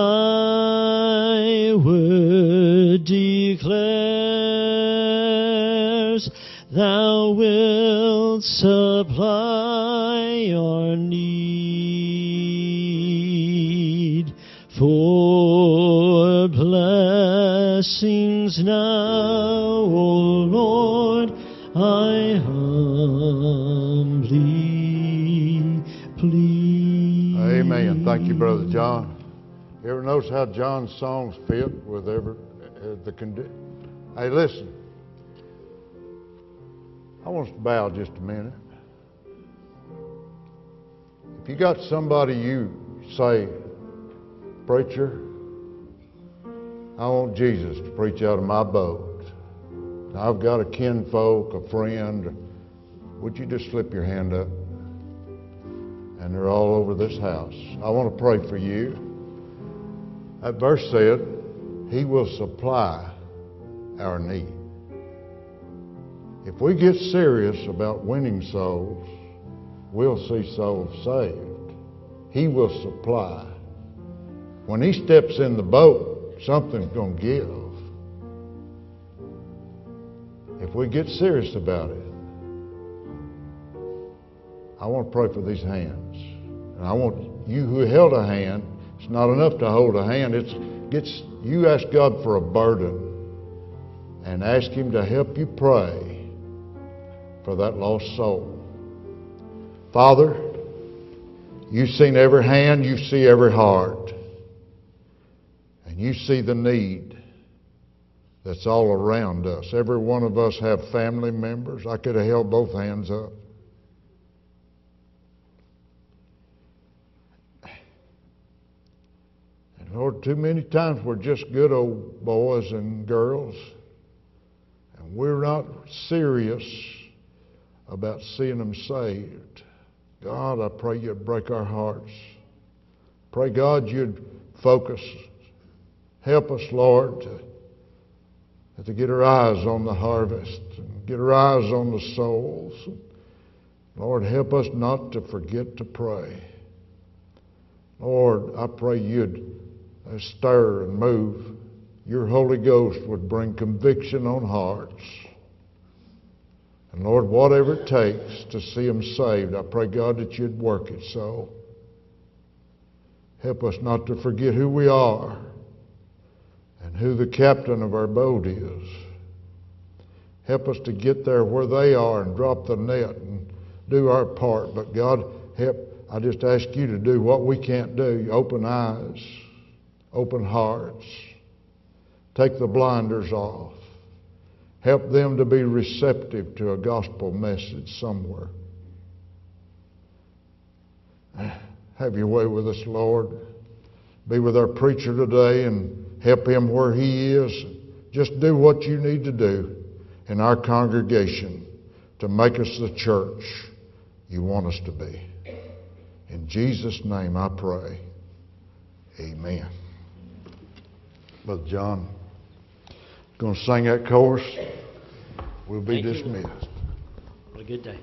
Thy word declares thou wilt supply our need. For blessings now, O Lord, I humbly plead. Amen. Thank you, Brother John. You ever notice how John's songs fit with every, uh, the condition? Hey, listen. I want us to bow just a minute. If you got somebody you say, preacher, I want Jesus to preach out of my boat. Now, I've got a kinfolk, a friend. Would you just slip your hand up? And they're all over this house. I want to pray for you. That verse said, He will supply our need. If we get serious about winning souls, we'll see souls saved. He will supply. When He steps in the boat, something's going to give. If we get serious about it, I want to pray for these hands. And I want you who held a hand, it's not enough to hold a hand. It's gets you ask God for a burden and ask Him to help you pray for that lost soul. Father, you've seen every hand, you see every heart. And you see the need that's all around us. Every one of us have family members. I could have held both hands up. And Lord, too many times we're just good old boys and girls, and we're not serious about seeing them saved. God, I pray you'd break our hearts. Pray, God, you'd focus. Help us, Lord, to, to get our eyes on the harvest and get our eyes on the souls. Lord, help us not to forget to pray. Lord, I pray you'd uh, stir and move. Your Holy Ghost would bring conviction on hearts. And Lord, whatever it takes to see them saved, I pray, God, that you'd work it so. Help us not to forget who we are and who the captain of our boat is. Help us to get there where they are and drop the net and do our part. But God, help, I just ask you to do what we can't do. Open eyes, open hearts, take the blinders off. Help them to be receptive to a gospel message somewhere. Have your way with us, Lord. Be with our preacher today and help him where he is. Just do what you need to do in our congregation to make us the church you want us to be. In Jesus' name I pray. Amen. Brother John, going to sing that chorus. We'll be Thank you, dismissed. Lord. What a good day.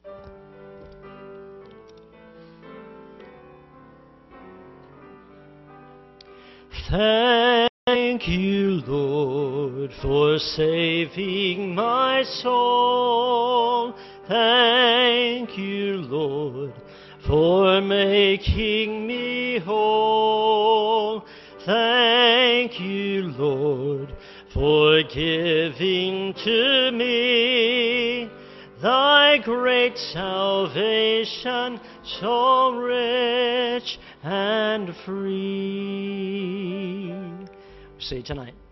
Thank you, Lord, for saving my soul. Thank you, Lord, for making me whole. Thank you, Lord, for giving to me thy great salvation, so rich and free. See you tonight.